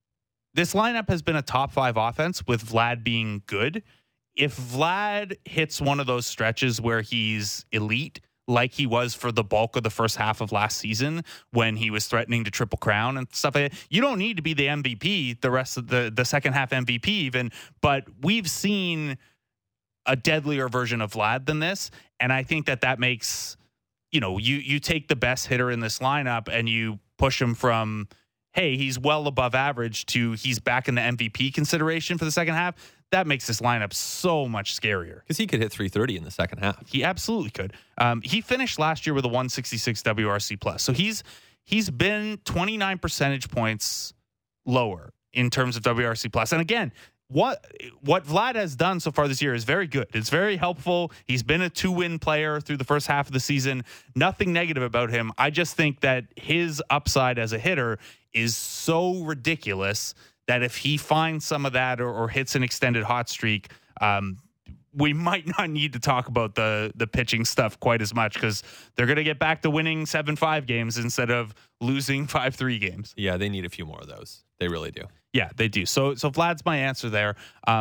has been a top 5 offense with Vlad being good. If Vlad hits one of those stretches where he's elite, like he was for the bulk of the first half of last season when he was threatening to triple crown and stuff like that. You don't need to be the MVP, the rest of the second half MVP even, but we've seen a deadlier version of Vlad than this. And I think that makes, you take the best hitter in this lineup and you push him from, hey, he's well above average to he's back in the MVP consideration for the second half. That makes this lineup so much scarier. Because he could hit 330 in the second half. He absolutely could. He finished last year with a 166 WRC plus. So he's been 29 percentage points lower in terms of WRC plus. And again, what Vlad has done so far this year is very good. It's very helpful. He's been a 2-win player through the first half of the season. Nothing negative about him. I just think that his upside as a hitter is so ridiculous that if he finds some of that or hits an extended hot streak, we might not need to talk about the pitching stuff quite as much because they're going to get back to winning 7-5 games instead of losing 5-3 games. Yeah, they need a few more of those. They really do. Yeah, they do. So Vlad's my answer there.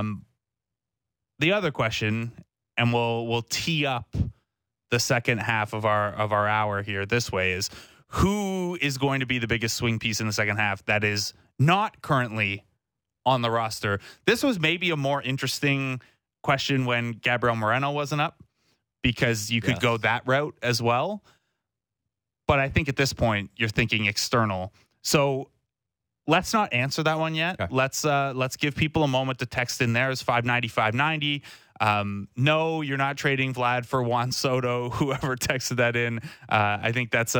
The other question, and we'll tee up the second half of our hour here this way, is who is going to be the biggest swing piece in the second half that is not currently on the roster? This was maybe a more interesting question when Gabriel Moreno wasn't up because you could go that route as well. But I think at this point you're thinking external. So let's not answer that one yet. Okay. Let's give people a moment to text in there. It's 590-590. No, you're not trading Vlad for Juan Soto, whoever texted that in. I think that's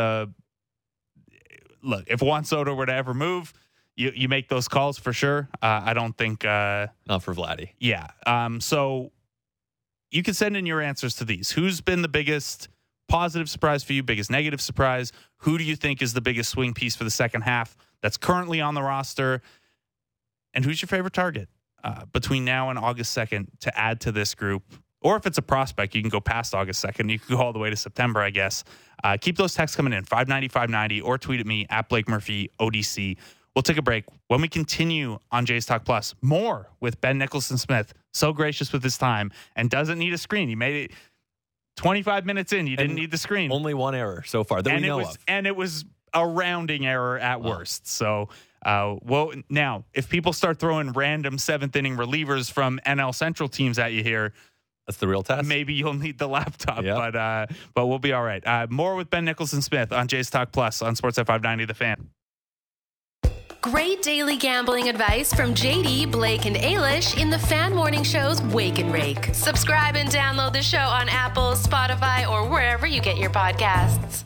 look, if Juan Soto were to ever move, you make those calls for sure. I don't think not for Vladdy. Yeah. So you can send in your answers to these. Who's been the biggest positive surprise for you? Biggest negative surprise? Who do you think is the biggest swing piece for the second half that's currently on the roster? And who's your favorite target between now and August 2nd to add to this group? Or if it's a prospect, you can go past August 2nd. You can go all the way to September, I guess. Keep those texts coming in, 590-590, or tweet at me at Blake Murphy ODC. We'll take a break. When we continue on Jays Talk Plus, more with Ben Nicholson-Smith. So gracious with his time and doesn't need a screen. He made it 25 minutes in. You didn't need the screen. Only one error so far that we know of. And it was a rounding error at worst. So, now, if people start throwing random 7th-inning relievers from NL Central teams at you here, that's the real test. Maybe you'll need the laptop, but we'll be all right. More with Ben Nicholson-Smith on Jays Talk Plus on Sportsnet 590 The Fan. Great daily gambling advice from JD, Blake, and Ailish in the Fan Morning Show's Wake and Rake. Subscribe and download the show on Apple, Spotify, or wherever you get your podcasts.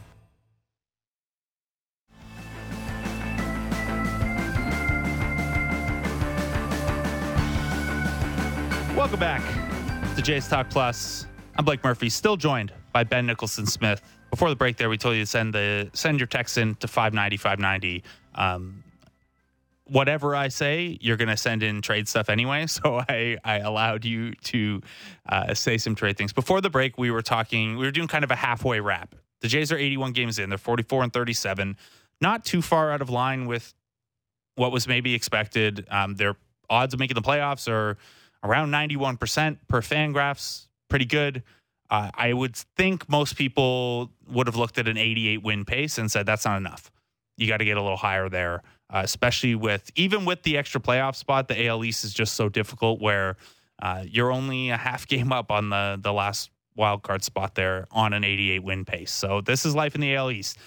Welcome back to Jays Talk Plus. I'm Blake Murphy, still joined by Ben Nicholson-Smith. Before the break there, we told you to send your text in to 590-590. Whatever I say, you're going to send in trade stuff anyway. So I allowed you to say some trade things. Before the break, we were doing kind of a halfway wrap. The Jays are 81 games in. They're 44-37. Not too far out of line with what was maybe expected. Their odds of making the playoffs are around 91% per Fangraphs. Pretty good. I would think most people would have looked at an 88 win pace and said, that's not enough. You got to get a little higher there, especially even with the extra playoff spot. The AL East is just so difficult where you're only a half game up on the last wild card spot there on an 88 win pace. So this is life in the AL East.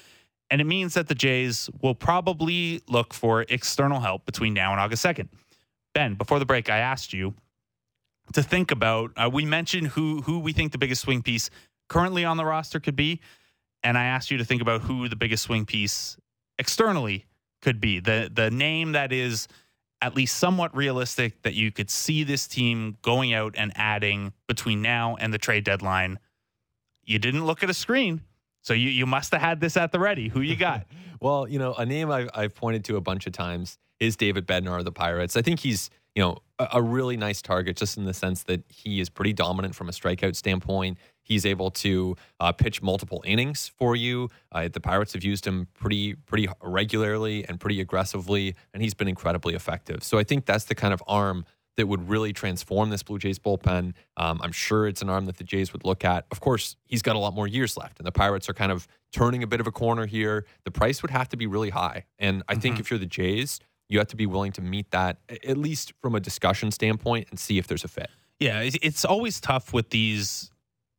And it means that the Jays will probably look for external help between now and August 2nd. Ben, before the break, I asked you to think about, we mentioned who we think the biggest swing piece currently on the roster could be. And I asked you to think about who the biggest swing piece externally could be. The name that is at least somewhat realistic that you could see this team going out and adding between now and the trade deadline. You didn't look at a screen, so you must have had this at the ready. Who you got? Well, a name I've pointed to a bunch of times is David Bednar of the Pirates. I think he's, a really nice target just in the sense that he is pretty dominant from a strikeout standpoint. He's able to pitch multiple innings for you. The Pirates have used him pretty regularly and pretty aggressively, and he's been incredibly effective. So I think that's the kind of arm that would really transform this Blue Jays bullpen. I'm sure it's an arm that the Jays would look at. Of course, he's got a lot more years left, and the Pirates are kind of turning a bit of a corner here. The price would have to be really high. And I think if you're the Jays, you have to be willing to meet that, at least from a discussion standpoint, and see if there's a fit. Yeah, it's always tough with these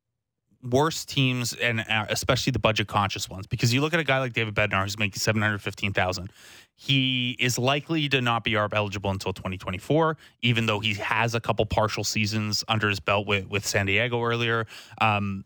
worst teams, and especially the budget conscious ones, because you look at a guy like David Bednar who's making $715,000. He is likely to not be ARB eligible until 2024, even though he has a couple partial seasons under his belt with San Diego earlier. The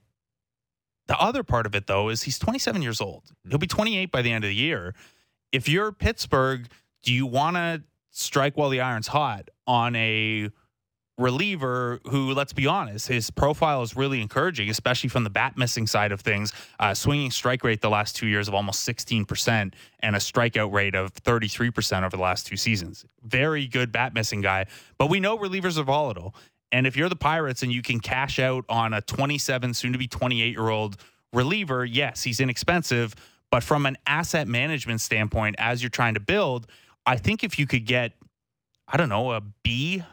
other part of it, though, is he's 27 years old. He'll be 28 by the end of the year. If you're Pittsburgh, do you want to strike while the iron's hot on a reliever who, let's be honest, his profile is really encouraging, especially from the bat missing side of things? Swinging strike rate the last 2 years of almost 16% and a strikeout rate of 33% over the last 2 seasons. Very good bat missing guy. But we know relievers are volatile. And if you're the Pirates and you can cash out on a 27, soon to be 28-year-old reliever, yes, he's inexpensive. But from an asset management standpoint, as you're trying to build, I think if you could get, a B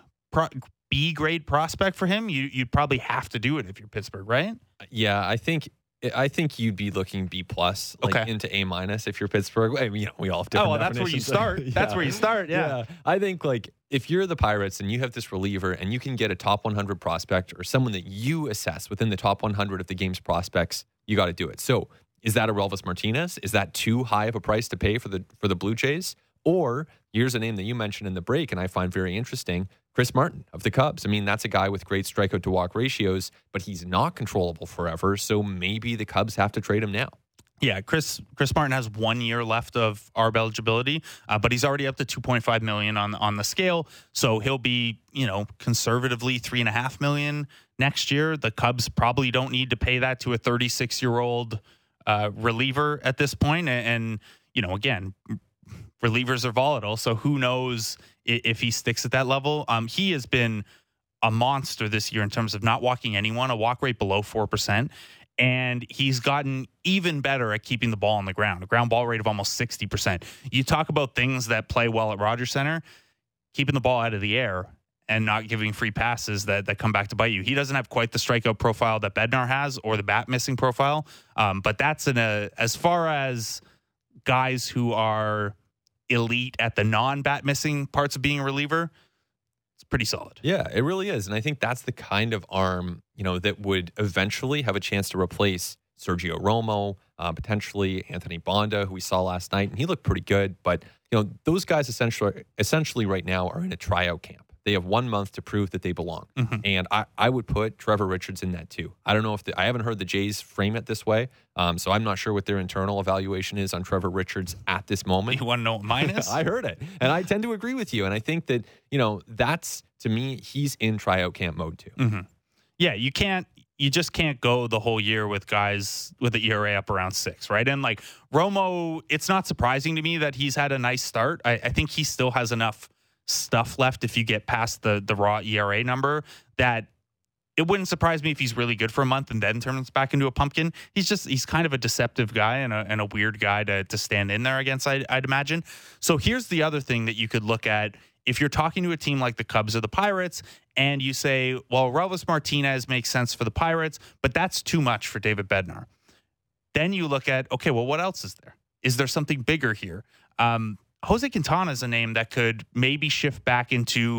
grade prospect for him, you'd probably have to do it if you're Pittsburgh, right? Yeah, I think you'd be looking B+, into A- if you're Pittsburgh. We all have different that's where you start. Yeah. That's where you start, yeah. I think, if you're the Pirates and you have this reliever and you can get a top 100 prospect or someone that you assess within the top 100 of the game's prospects, you got to do it. So is that a Relvis Martinez? Is that too high of a price to pay for the Blue Jays? Or here's a name that you mentioned in the break and I find very interesting, Chris Martin of the Cubs. I mean, that's a guy with great strikeout to walk ratios, but he's not controllable forever. So maybe the Cubs have to trade him now. Yeah, Chris Martin has 1 year left of ARB eligibility, but he's already up to $2.5 million on the scale. So he'll be, conservatively $3.5 million next year. The Cubs probably don't need to pay that to a 36-year-old reliever at this point. And again, relievers are volatile, so who knows if he sticks at that level. He has been a monster this year in terms of not walking anyone, a walk rate below 4%. And he's gotten even better at keeping the ball on the ground, a ground ball rate of almost 60%. You talk about things that play well at Rogers Center, keeping the ball out of the air and not giving free passes that come back to bite you. He doesn't have quite the strikeout profile that Bednar has or the bat missing profile, but that's as far as guys who are elite at the non-bat missing parts of being a reliever, it's pretty solid. Yeah, it really is. And I think that's the kind of arm, that would eventually have a chance to replace Sergio Romo, potentially Anthony Bonda, who we saw last night, and he looked pretty good. But, those guys essentially right now are in a tryout camp. They have 1 month to prove that they belong. Mm-hmm. And I would put Trevor Richards in that too. I don't know I haven't heard the Jays frame it this way. So I'm not sure what their internal evaluation is on Trevor Richards at this moment. You want to know what mine is? I heard it. And I tend to agree with you. And I think that, that's, to me, he's in tryout camp mode too. Mm-hmm. Yeah, you just can't go the whole year with guys with the ERA up around 6, right? And Romo, it's not surprising to me that he's had a nice start. I think he still has enough stuff left if you get past the raw ERA number that it wouldn't surprise me if he's really good for a month and then turns back into a pumpkin. He's kind of a deceptive guy and a weird guy to stand in there against, I'd imagine. So here's the other thing that you could look at. If you're talking to a team like the Cubs or the Pirates and you say, well, Relvis Martinez makes sense for the Pirates, but that's too much for David Bednar. Then you look at, okay, well, what else is there? Is there something bigger here? Jose Quintana is a name that could maybe shift back into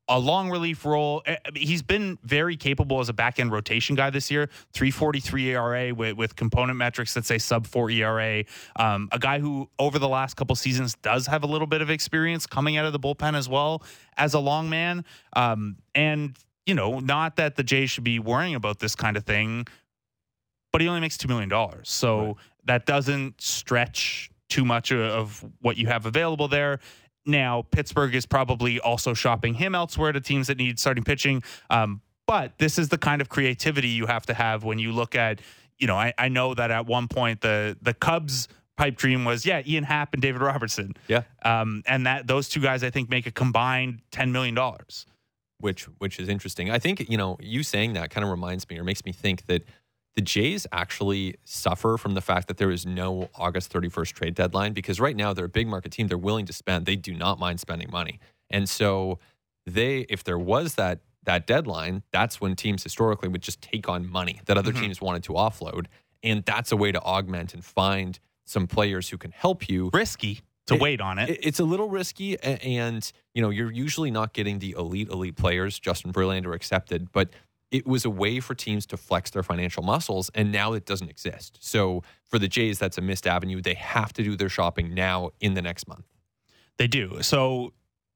a long relief role. He's been very capable as a back-end rotation guy this year. 3.43 ERA with component metrics that say sub-4 ERA. A guy who over the last couple seasons does have a little bit of experience coming out of the bullpen as well as a long man. And, not that the Jays should be worrying about this kind of thing, but he only makes $2 million. So that doesn't stretch too much of what you have available there. Now, Pittsburgh is probably also shopping him elsewhere to teams that need starting pitching. But this is the kind of creativity you have to have when you look at, I know that at one point the Cubs pipe dream was, Ian Happ and David Robertson. Yeah. And that those two guys, I think, make a combined $10 million. Which is interesting. I think, you saying that kind of reminds me or makes me think that the Jays actually suffer from the fact that there is no August 31st trade deadline, because right now they're a big market team. They're willing to spend. They do not mind spending money. And so if there was that deadline, that's when teams historically would just take on money that other teams wanted to offload. And that's a way to augment and find some players who can help you. Risky to wait on it. It's a little risky. And, you're usually not getting the elite players, Justin Verlander accepted, but it was a way for teams to flex their financial muscles, and now it doesn't exist. So for the Jays, that's a missed avenue. They have to do their shopping now in the next month. They do. So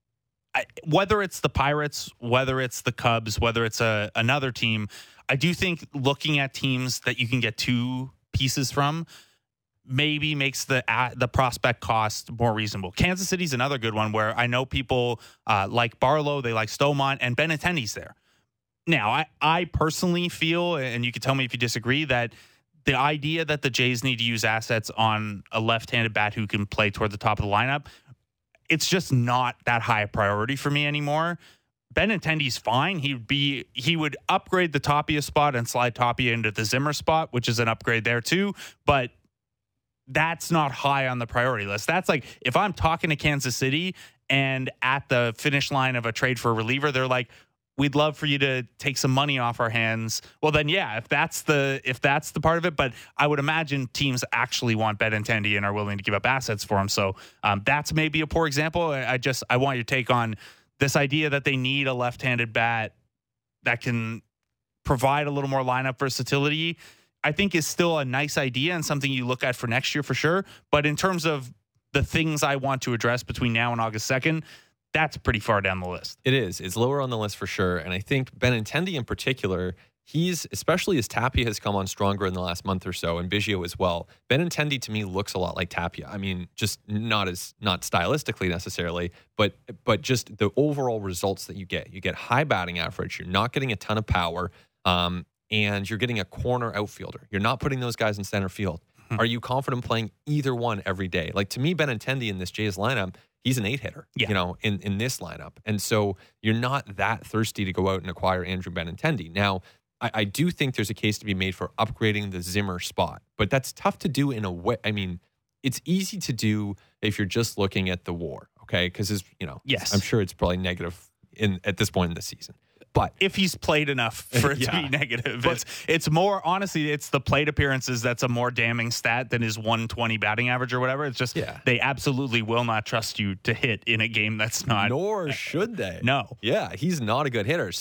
whether it's the Pirates, whether it's the Cubs, whether it's another team, I do think looking at teams that you can get two pieces from maybe makes the prospect cost more reasonable. Kansas City's another good one where I know people like Barlow, they like Stomont, and Benintendi's there. Now, I personally feel, and you can tell me if you disagree, that the idea that the Jays need to use assets on a left-handed bat who can play toward the top of the lineup, it's just not that high a priority for me anymore. Benintendi's fine. He would upgrade the Tapia spot and slide Tapia into the Zimmer spot, which is an upgrade there too, but that's not high on the priority list. That's like, if I'm talking to Kansas City and at the finish line of a trade for a reliever, they're like, we'd love for you to take some money off our hands. Well, then, if that's the part of it. But I would imagine teams actually want Benintendi and are willing to give up assets for him. So that's maybe a poor example. I want your take on this idea that they need a left-handed bat that can provide a little more lineup versatility. I think is still a nice idea and something you look at for next year for sure. But in terms of the things I want to address between now and August 2nd, that's pretty far down the list. It is. It's lower on the list for sure. And I think Benintendi in particular, especially as Tapia has come on stronger in the last month or so, and Biggio as well. Benintendi to me looks a lot like Tapia. I mean, just not stylistically necessarily, but just the overall results that you get. You get high batting average. You're not getting a ton of power, and you're getting a corner outfielder. You're not putting those guys in center field. Are you confident playing either one every day? Like, to me, Benintendi in this Jays lineup, he's an 8-hitter, in this lineup. And so you're not that thirsty to go out and acquire Andrew Benintendi. Now, I do think there's a case to be made for upgrading the Zimmer spot, but that's tough to do in a way. I mean, it's easy to do if you're just looking at the WAR, okay? Because, yes, I'm sure it's probably negative at this point in the season. But if he's played enough for it to be negative, it's more, honestly, it's the plate appearances that's a more damning stat than his 120 batting average or whatever. It's just they absolutely will not trust you to hit in a game that's not. Nor should they. No. Yeah, he's not a good hitter.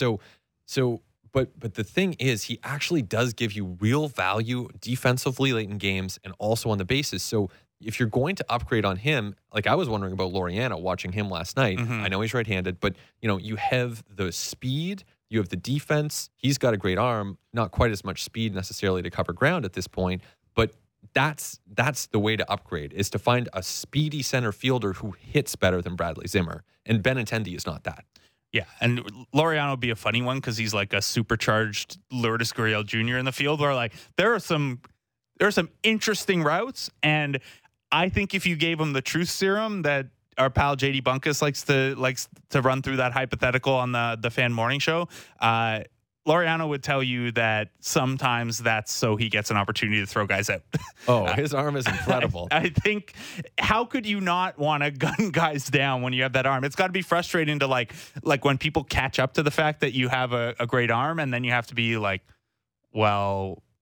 But the thing is, he actually does give you real value defensively late in games and also on the bases. So if you're going to upgrade on him, like I was wondering about Laureano watching him last night. I know he's right-handed, but you have the speed, you have the defense. He's got a great arm, not quite as much speed necessarily to cover ground at this point, but that's the way to upgrade, is to find a speedy center fielder who hits better than Bradley Zimmer. And Benintendi is not that. Yeah, and Laureano would be a funny one because he's like a supercharged Lourdes Gurriel Jr. in the field, where like there are some interesting routes, and I think if you gave him the truth serum that our pal JD Bunkus likes to run through that hypothetical on the Fan Morning Show, Laureano would tell you that sometimes that's so he gets an opportunity to throw guys out. Oh, his arm is incredible. I think, how could you not want to gun guys down when you have that arm? It's got to be frustrating to like when people catch up to the fact that you have a great arm, and then you have to be like, well,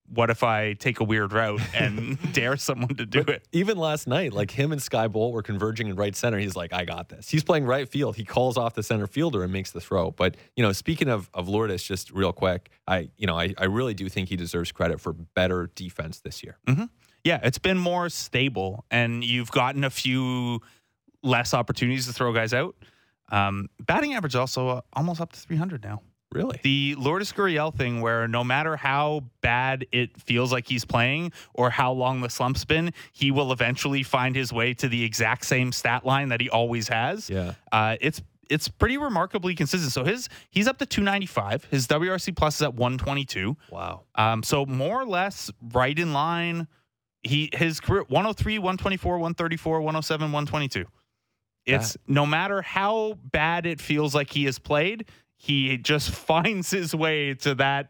what if I take a weird route and dare someone to do it? Even last night, like him and Sky Bolt were converging in right center. He's like, I got this. He's playing right field. He calls off the center fielder and makes the throw. But, speaking of Lourdes, just real quick, I really do think he deserves credit for better defense this year. Mm-hmm. Yeah, it's been more stable, and you've gotten a few less opportunities to throw guys out. Batting average also almost up to 300 now. Really? The Lourdes Gurriel thing, where no matter how bad it feels like he's playing or how long the slump's been, he will eventually find his way to the exact same stat line that he always has. Yeah. It's pretty remarkably consistent. So he's up to 295. His WRC plus is at 122. Wow. So more or less right in line. His career 103, 124, 134, 107, 122. It's no matter how bad it feels like he has played, he just finds his way to that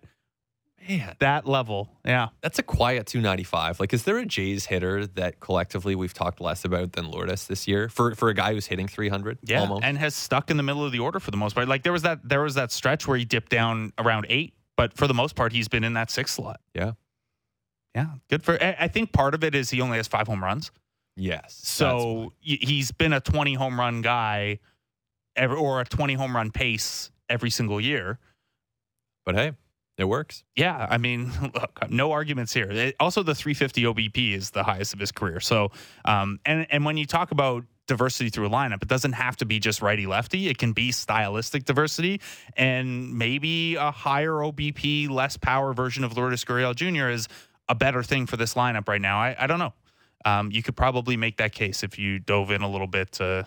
level. Yeah. That's a quiet 295. Like, is there a Jays hitter that collectively we've talked less about than Lourdes this year for a guy who's hitting 300? Yeah. Almost? And has stuck in the middle of the order for the most part. Like there was that stretch where he dipped down around 8, but for the most part, he's been in that 6 slot. Yeah. Yeah. Good for, I think part of it is he only has 5 home runs. Yes. So he's been a 20 home run guy or a 20 home run pace every single year. But hey, it works. Yeah. I mean, look, no arguments here. Also, the 350 OBP is the highest of his career. So, and when you talk about diversity through a lineup, it doesn't have to be just righty lefty. It can be stylistic diversity, and maybe a higher OBP, less power version of Lourdes Gurriel Jr. is a better thing for this lineup right now. I don't know. You could probably make that case if you dove in a little bit to,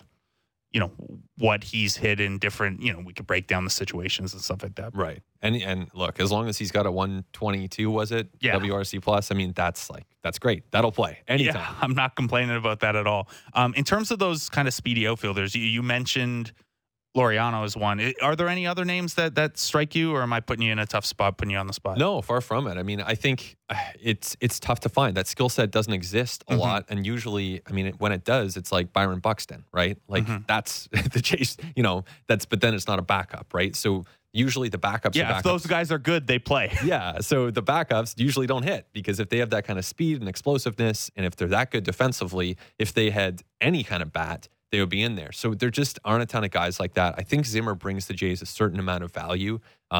what he's hit in different, we could break down the situations and stuff like that. Right. And look, as long as he's got a 122, was it? Yeah. WRC plus. I mean, that's great. That'll play anytime. Yeah, I'm not complaining about that at all. In terms of those kind of speedy outfielders, you mentioned Laureano is one. Are there any other names that strike you, or am I putting you in a tough spot, putting you on the spot? No, far from it. I mean, I think it's tough to find. That skill set doesn't exist a lot. And usually, I mean, when it does, it's like Byron Buxton, right? Like that's the chase, but then it's not a backup, right? So usually the backups Yeah, if those guys are good, they play. Yeah, so the backups usually don't hit because if they have that kind of speed and explosiveness, and if they're that good defensively, if they had any kind of bat, they would be in there. So there just aren't a ton of guys like that. I think Zimmer brings the Jays a certain amount of value.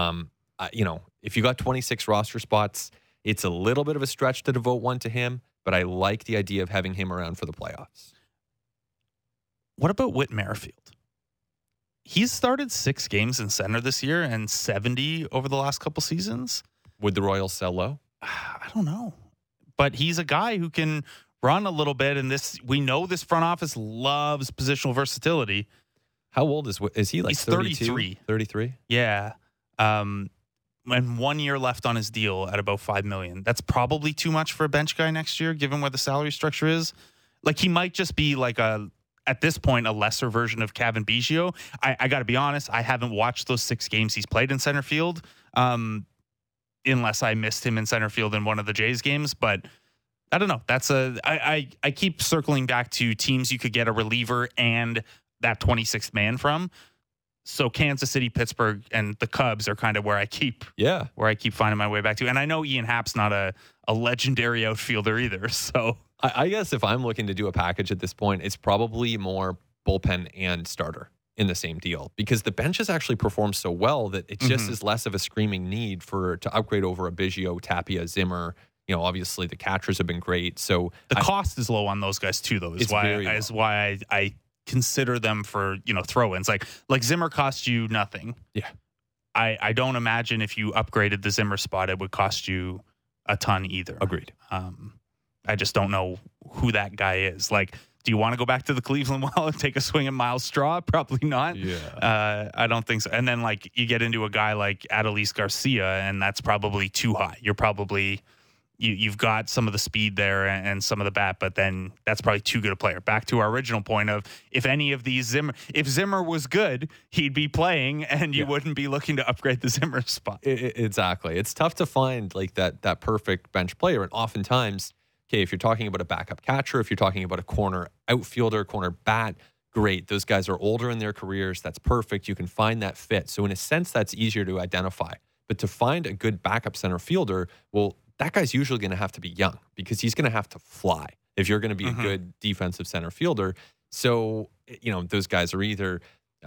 If you got 26 roster spots, it's a little bit of a stretch to devote one to him, but I like the idea of having him around for the playoffs. What about Whit Merrifield? He's started 6 games in center this year and 70 over the last couple seasons. Would the Royals sell low? I don't know. But he's a guy who can run a little bit, and we know this front office loves positional versatility. How old is he? Like he's 33? 33? Yeah. And 1 year left on his deal at about $5 million. That's probably too much for a bench guy next year, given where the salary structure is. Like, he might just be like at this point, a lesser version of Kevin Biggio. I got to be honest, I haven't watched those 6 games he's played in center field, unless I missed him in center field in one of the Jays games. But I don't know. I keep circling back to teams you could get a reliever and that 26th man from. So Kansas City, Pittsburgh, and the Cubs are kind of where I keep finding my way back to. And I know Ian Happ's not a legendary outfielder either. So I guess if I'm looking to do a package at this point, it's probably more bullpen and starter in the same deal, because the bench has actually performed so well that it just is less of a screaming need to upgrade over a Biggio, Tapia, Zimmer. Obviously the catchers have been great. So the cost is low on those guys too, though. Is why I consider them for throw-ins. Like Zimmer costs you nothing. Yeah, I don't imagine if you upgraded the Zimmer spot, it would cost you a ton either. Agreed. I just don't know who that guy is. Like, do you want to go back to the Cleveland well and take a swing at Miles Straw? Probably not. Yeah. I don't think so. And then you get into a guy like Adolis Garcia, and that's probably too high. You're probably you've got some of the speed there and some of the bat, but then that's probably too good a player. Back to our original point of if any of these if Zimmer was good, he'd be playing, and you wouldn't be looking to upgrade the Zimmer spot. Exactly. It's tough to find like that perfect bench player, and oftentimes, okay, if you're talking about a backup catcher, if you're talking about a corner outfielder, corner bat, great. Those guys are older in their careers. That's perfect. You can find that fit. So in a sense, that's easier to identify. But to find a good backup center fielder, well, that guy's usually going to have to be young because he's going to have to fly if you're going to be a good defensive center fielder. So, those guys are either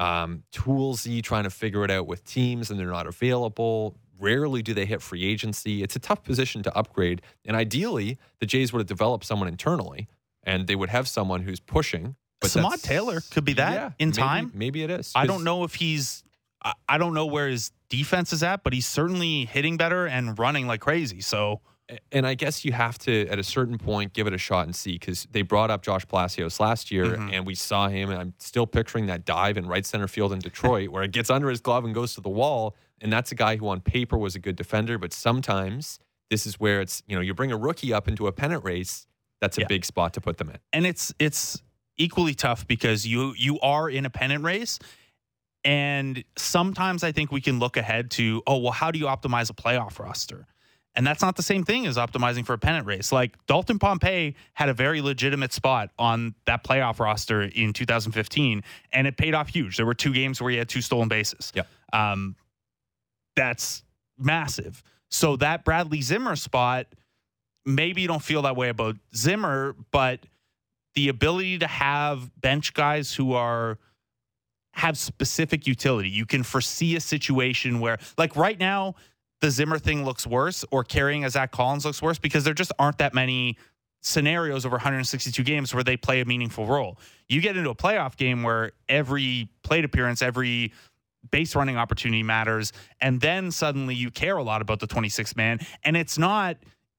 toolsy, trying to figure it out with teams, and they're not available. Rarely do they hit free agency. It's a tough position to upgrade. And ideally, the Jays would have developed someone internally, and they would have someone who's pushing. But Samad Taylor could be that in time. Maybe it is. I don't know if I don't know where his defense is at, but he's certainly hitting better and running like crazy. So, and I guess you have to, at a certain point, give it a shot and see, because they brought up Josh Palacios last year, and we saw him, and I'm still picturing that dive in right center field in Detroit where it gets under his glove and goes to the wall. And that's a guy who on paper was a good defender, but sometimes this is where it's, you bring a rookie up into a pennant race, that's a big spot to put them in. And it's equally tough because you are in a pennant race. And sometimes I think we can look ahead to, how do you optimize a playoff roster? And that's not the same thing as optimizing for a pennant race. Like Dalton Pompey had a very legitimate spot on that playoff roster in 2015, and it paid off huge. There were 2 games where he had 2 stolen bases. Yeah. That's massive. So that Bradley Zimmer spot, maybe you don't feel that way about Zimmer, but the ability to have bench guys who have specific utility. You can foresee a situation where, like right now, the Zimmer thing looks worse, or carrying a Zach Collins looks worse, because there just aren't that many scenarios over 162 games where they play a meaningful role. You get into a playoff game where every plate appearance, every base running opportunity matters, and then suddenly you care a lot about the 26th man. And it's not,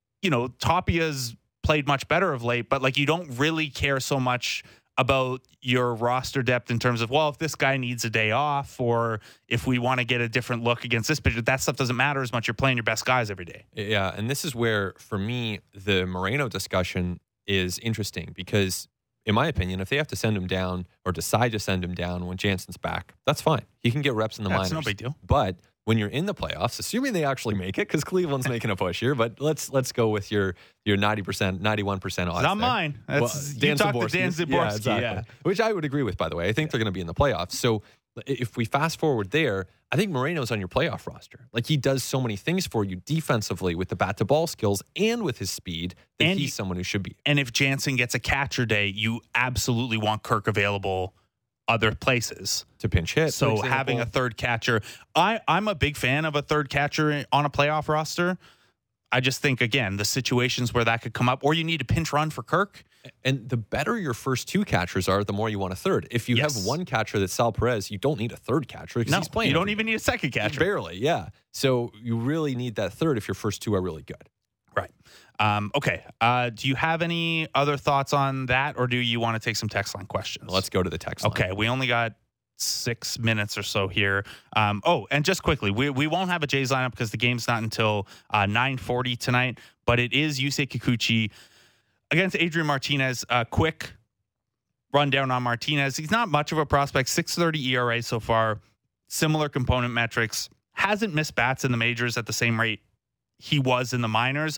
Tapia's played much better of late, but like you don't really care so much about your roster depth in terms of, if this guy needs a day off, or if we want to get a different look against this pitcher, that stuff doesn't matter as much. You're playing your best guys every day. Yeah, and this is where, for me, the Moreno discussion is interesting because, in my opinion, if they have to send him down or decide to send him down when Jansen's back, that's fine. He can get reps in the minors. That's no big deal. But when you're in the playoffs, assuming they actually make it, because Cleveland's making a push here, but let's go with your 90%, 91% odds. Not mine. That's Dan Zaborski. Dan Zaborski. Yeah, exactly. Which I would agree with, by the way. I think they're going to be in the playoffs. So if we fast forward there, I think Moreno's on your playoff roster. Like, he does so many things for you defensively with the bat-to-ball skills and with his speed that he's someone who should be. And if Jansen gets a catcher day, you absolutely want Kirk available other places to pinch hit. So having a third catcher, I'm a big fan of a third catcher on a playoff roster. I just think, again, the situations where that could come up, or you need a pinch run for Kirk. And the better your first 2 catchers are, the more you want a third. If you have one catcher that's Sal Perez, you don't need a third catcher because he's playing. You don't even need a second catcher. Barely, yeah. So you really need that third if your first 2 are really good. Right. Okay. Do you have any other thoughts on that, or do you want to take some text line questions? Let's go to the text line. Okay. We only got 6 minutes or so here. And just quickly, we won't have a Jays lineup because the game's not until 9:40 tonight, but it is Yusei Kikuchi against Adrian Martinez. Quick rundown on Martinez. He's not much of a prospect, 6.30 ERA so far, similar component metrics, hasn't missed bats in the majors at the same rate he was in the minors.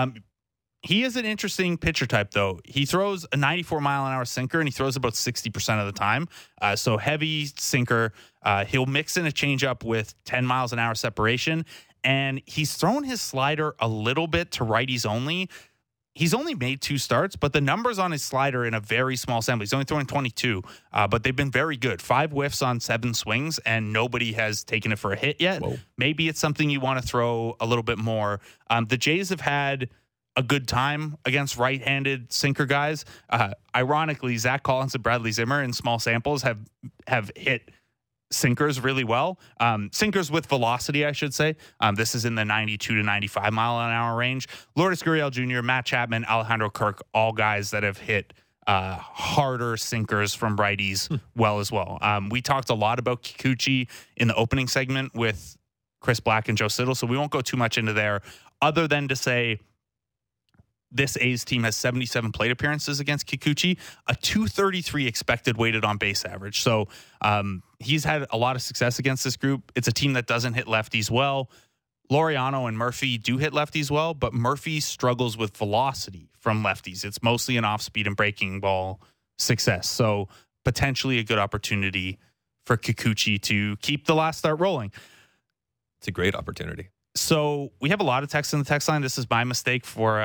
He is an interesting pitcher type, though. He throws a 94-mile-an-hour sinker, and he throws about 60% of the time. So heavy sinker. He'll mix in a changeup with 10 miles an hour separation, and he's thrown his slider a little bit to righties only. He's only made 2 starts, but the numbers on his slider in a very small sample. He's only throwing 22, but they've been very good. 5 whiffs on 7 swings, and nobody has taken it for a hit yet. Whoa. Maybe it's something you want to throw a little bit more. The Jays have had a good time against right-handed sinker guys. Ironically, Zach Collins and Bradley Zimmer in small samples have hit sinkers really well. Sinkers with velocity, I should say. This is in the 92 to 95 mile an hour range. Lourdes Gurriel Jr., Matt Chapman, Alejandro Kirk, all guys that have hit harder sinkers from righties well as well. We talked a lot about Kikuchi in the opening segment with Chris Black and Joe Siddall, so we won't go too much into there other than to say this A's team has 77 plate appearances against Kikuchi, a 233 expected weighted on base average. So he's had a lot of success against this group. It's a team that doesn't hit lefties well. Laureano and Murphy do hit lefties well, but Murphy struggles with velocity from lefties. It's mostly an off-speed and breaking ball success. So potentially a good opportunity for Kikuchi to keep the last start rolling. It's a great opportunity. So we have a lot of text in the text line. This is my mistake for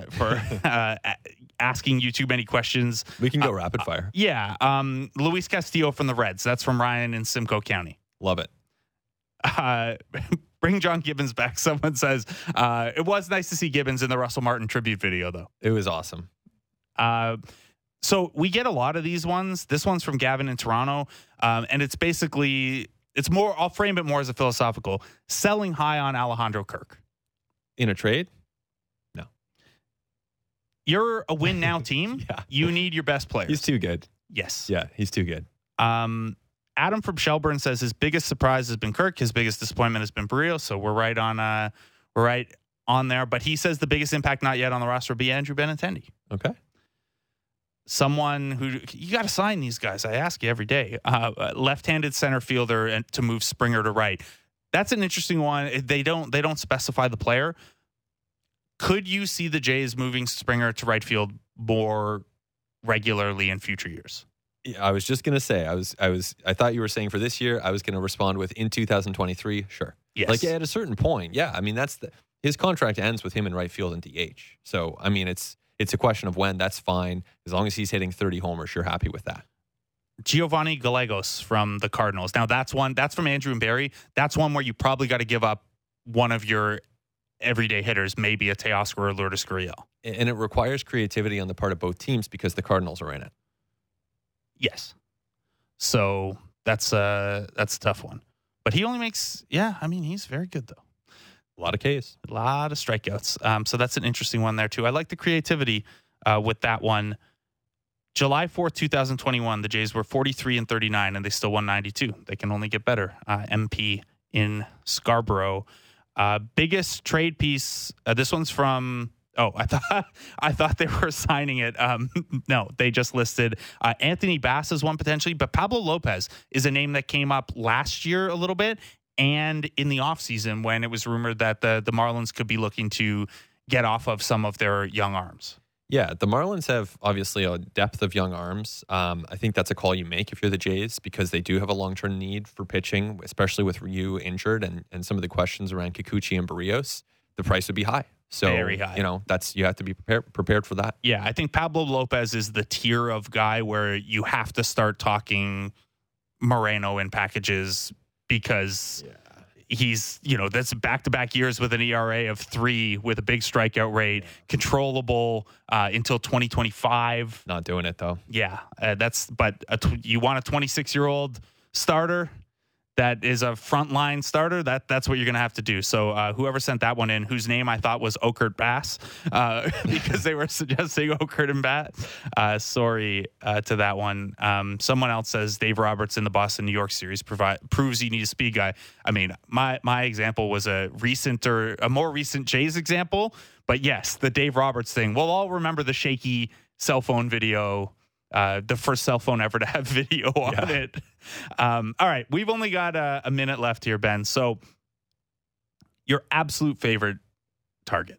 asking you too many questions. We can go rapid fire. Yeah. Luis Castillo from the Reds. That's from Ryan in Simcoe County. Love it. Bring John Gibbons back. Someone says it was nice to see Gibbons in the Russell Martin tribute video, though. It was awesome. So we get a lot of these ones. This one's from Gavin in Toronto, and it's basically more. I'll frame it more as a philosophical selling high on Alejandro Kirk In a trade? No. You're a win now team. Yeah. You need your best players. He's too good. Yes. Yeah, he's too good. Adam from Shelburne says his biggest surprise has been Kirk. His biggest disappointment has been Barrios. So we're right on there. But he says the biggest impact not yet on the roster would be Andrew Benintendi. Okay. Someone who you got to sign these guys. I ask you every day. Left-handed center fielder and to move Springer to right. That's an interesting one. They don't specify the player. Could you see the Jays moving Springer to right field more regularly in future years? Yeah, I was just gonna say I thought you were saying for this year. I was gonna respond with in 2023. Sure. Yes. Like at a certain point. Yeah. I mean his contract ends with him in right field and DH. So I mean it's a question of when. That's fine as long as he's hitting 30 homers. You're happy with that. Giovanni Gallegos from the Cardinals. Now that's from Andrew and Barry. That's one where you probably got to give up one of your everyday hitters, maybe a Teoscar or Lourdes Gurriel. And it requires creativity on the part of both teams because the Cardinals are in it. Yes. So that's a tough one. But he only makes, he's very good though. A lot of Ks. A lot of strikeouts. So that's an interesting one there too. I like the creativity with that one. July 4th, 2021, the Jays were 43-39 and they still won 92. They can only get better. MP in Scarborough. Biggest trade piece. This one's from. Oh, I thought they were signing it. No, they just listed Anthony Bass as one potentially, but Pablo Lopez is a name that came up last year a little bit, and in the offseason when it was rumored that the Marlins could be looking to get off of some of their young arms. Yeah, the Marlins have obviously a depth of young arms. I think that's a call you make if you're the Jays because they do have a long-term need for pitching, especially with Ryu injured and some of the questions around Kikuchi and Barrios. The price would be high. So, very high. You have to be prepared for that. Yeah, I think Pablo Lopez is the tier of guy where you have to start talking Moreno in packages because he's, that's back-to-back years with an ERA of 3 with a big strikeout rate, controllable until 2025. Not doing it, though. Yeah, you want a 26-year-old starter that is a frontline starter, that's what you're going to have to do. So whoever sent that one in, whose name I thought was Okert Bass, because they were suggesting Okert and Bass. Sorry to that one. Someone else says Dave Roberts in the Boston-New York series proves you need a speed guy. I mean, my example was a more recent Jays example, but yes, the Dave Roberts thing. We'll all remember the shaky cell phone video. The first cell phone ever to have video on it. All right. We've only got a minute left here, Ben. So your absolute favorite target.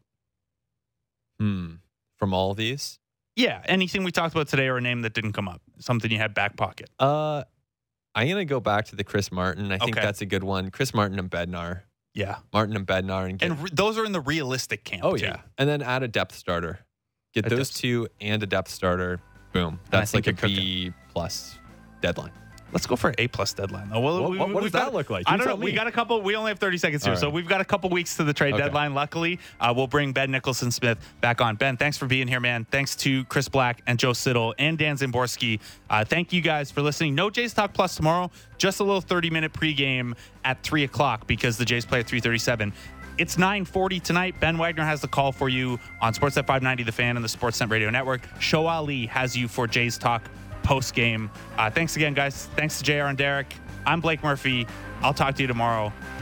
From all of these? Yeah. Anything we talked about today or a name that didn't come up. Something you had back pocket. I'm going to go back to the Chris Martin. I think that's a good one. Chris Martin and Bednar. Yeah. Martin and Bednar. And those are in the realistic camp. Oh, too. yeah. And then add a depth starter. Get those two and a depth starter. Boom. That's like a B+ deadline. Let's go for an A+ deadline. Oh, well, what does that look like? I don't know. We got a couple. We only have 30 seconds here, so we've got a couple weeks to the trade deadline. Luckily, we'll bring Ben Nicholson-Smith back on. Ben, thanks for being here, man. Thanks to Chris Black and Joe Siddall and Dan Zimborski. Thank you guys for listening. No Jays Talk Plus tomorrow. Just a little 30-minute pregame at 3 o'clock because the Jays play at 3:37. It's 9:40 tonight. Ben Wagner has the call for you on Sportsnet 590, The Fan, and the Sportsnet Radio Network. Show Ali has you for Jays Talk post-game. Thanks again, guys. Thanks to JR and Derek. I'm Blake Murphy. I'll talk to you tomorrow.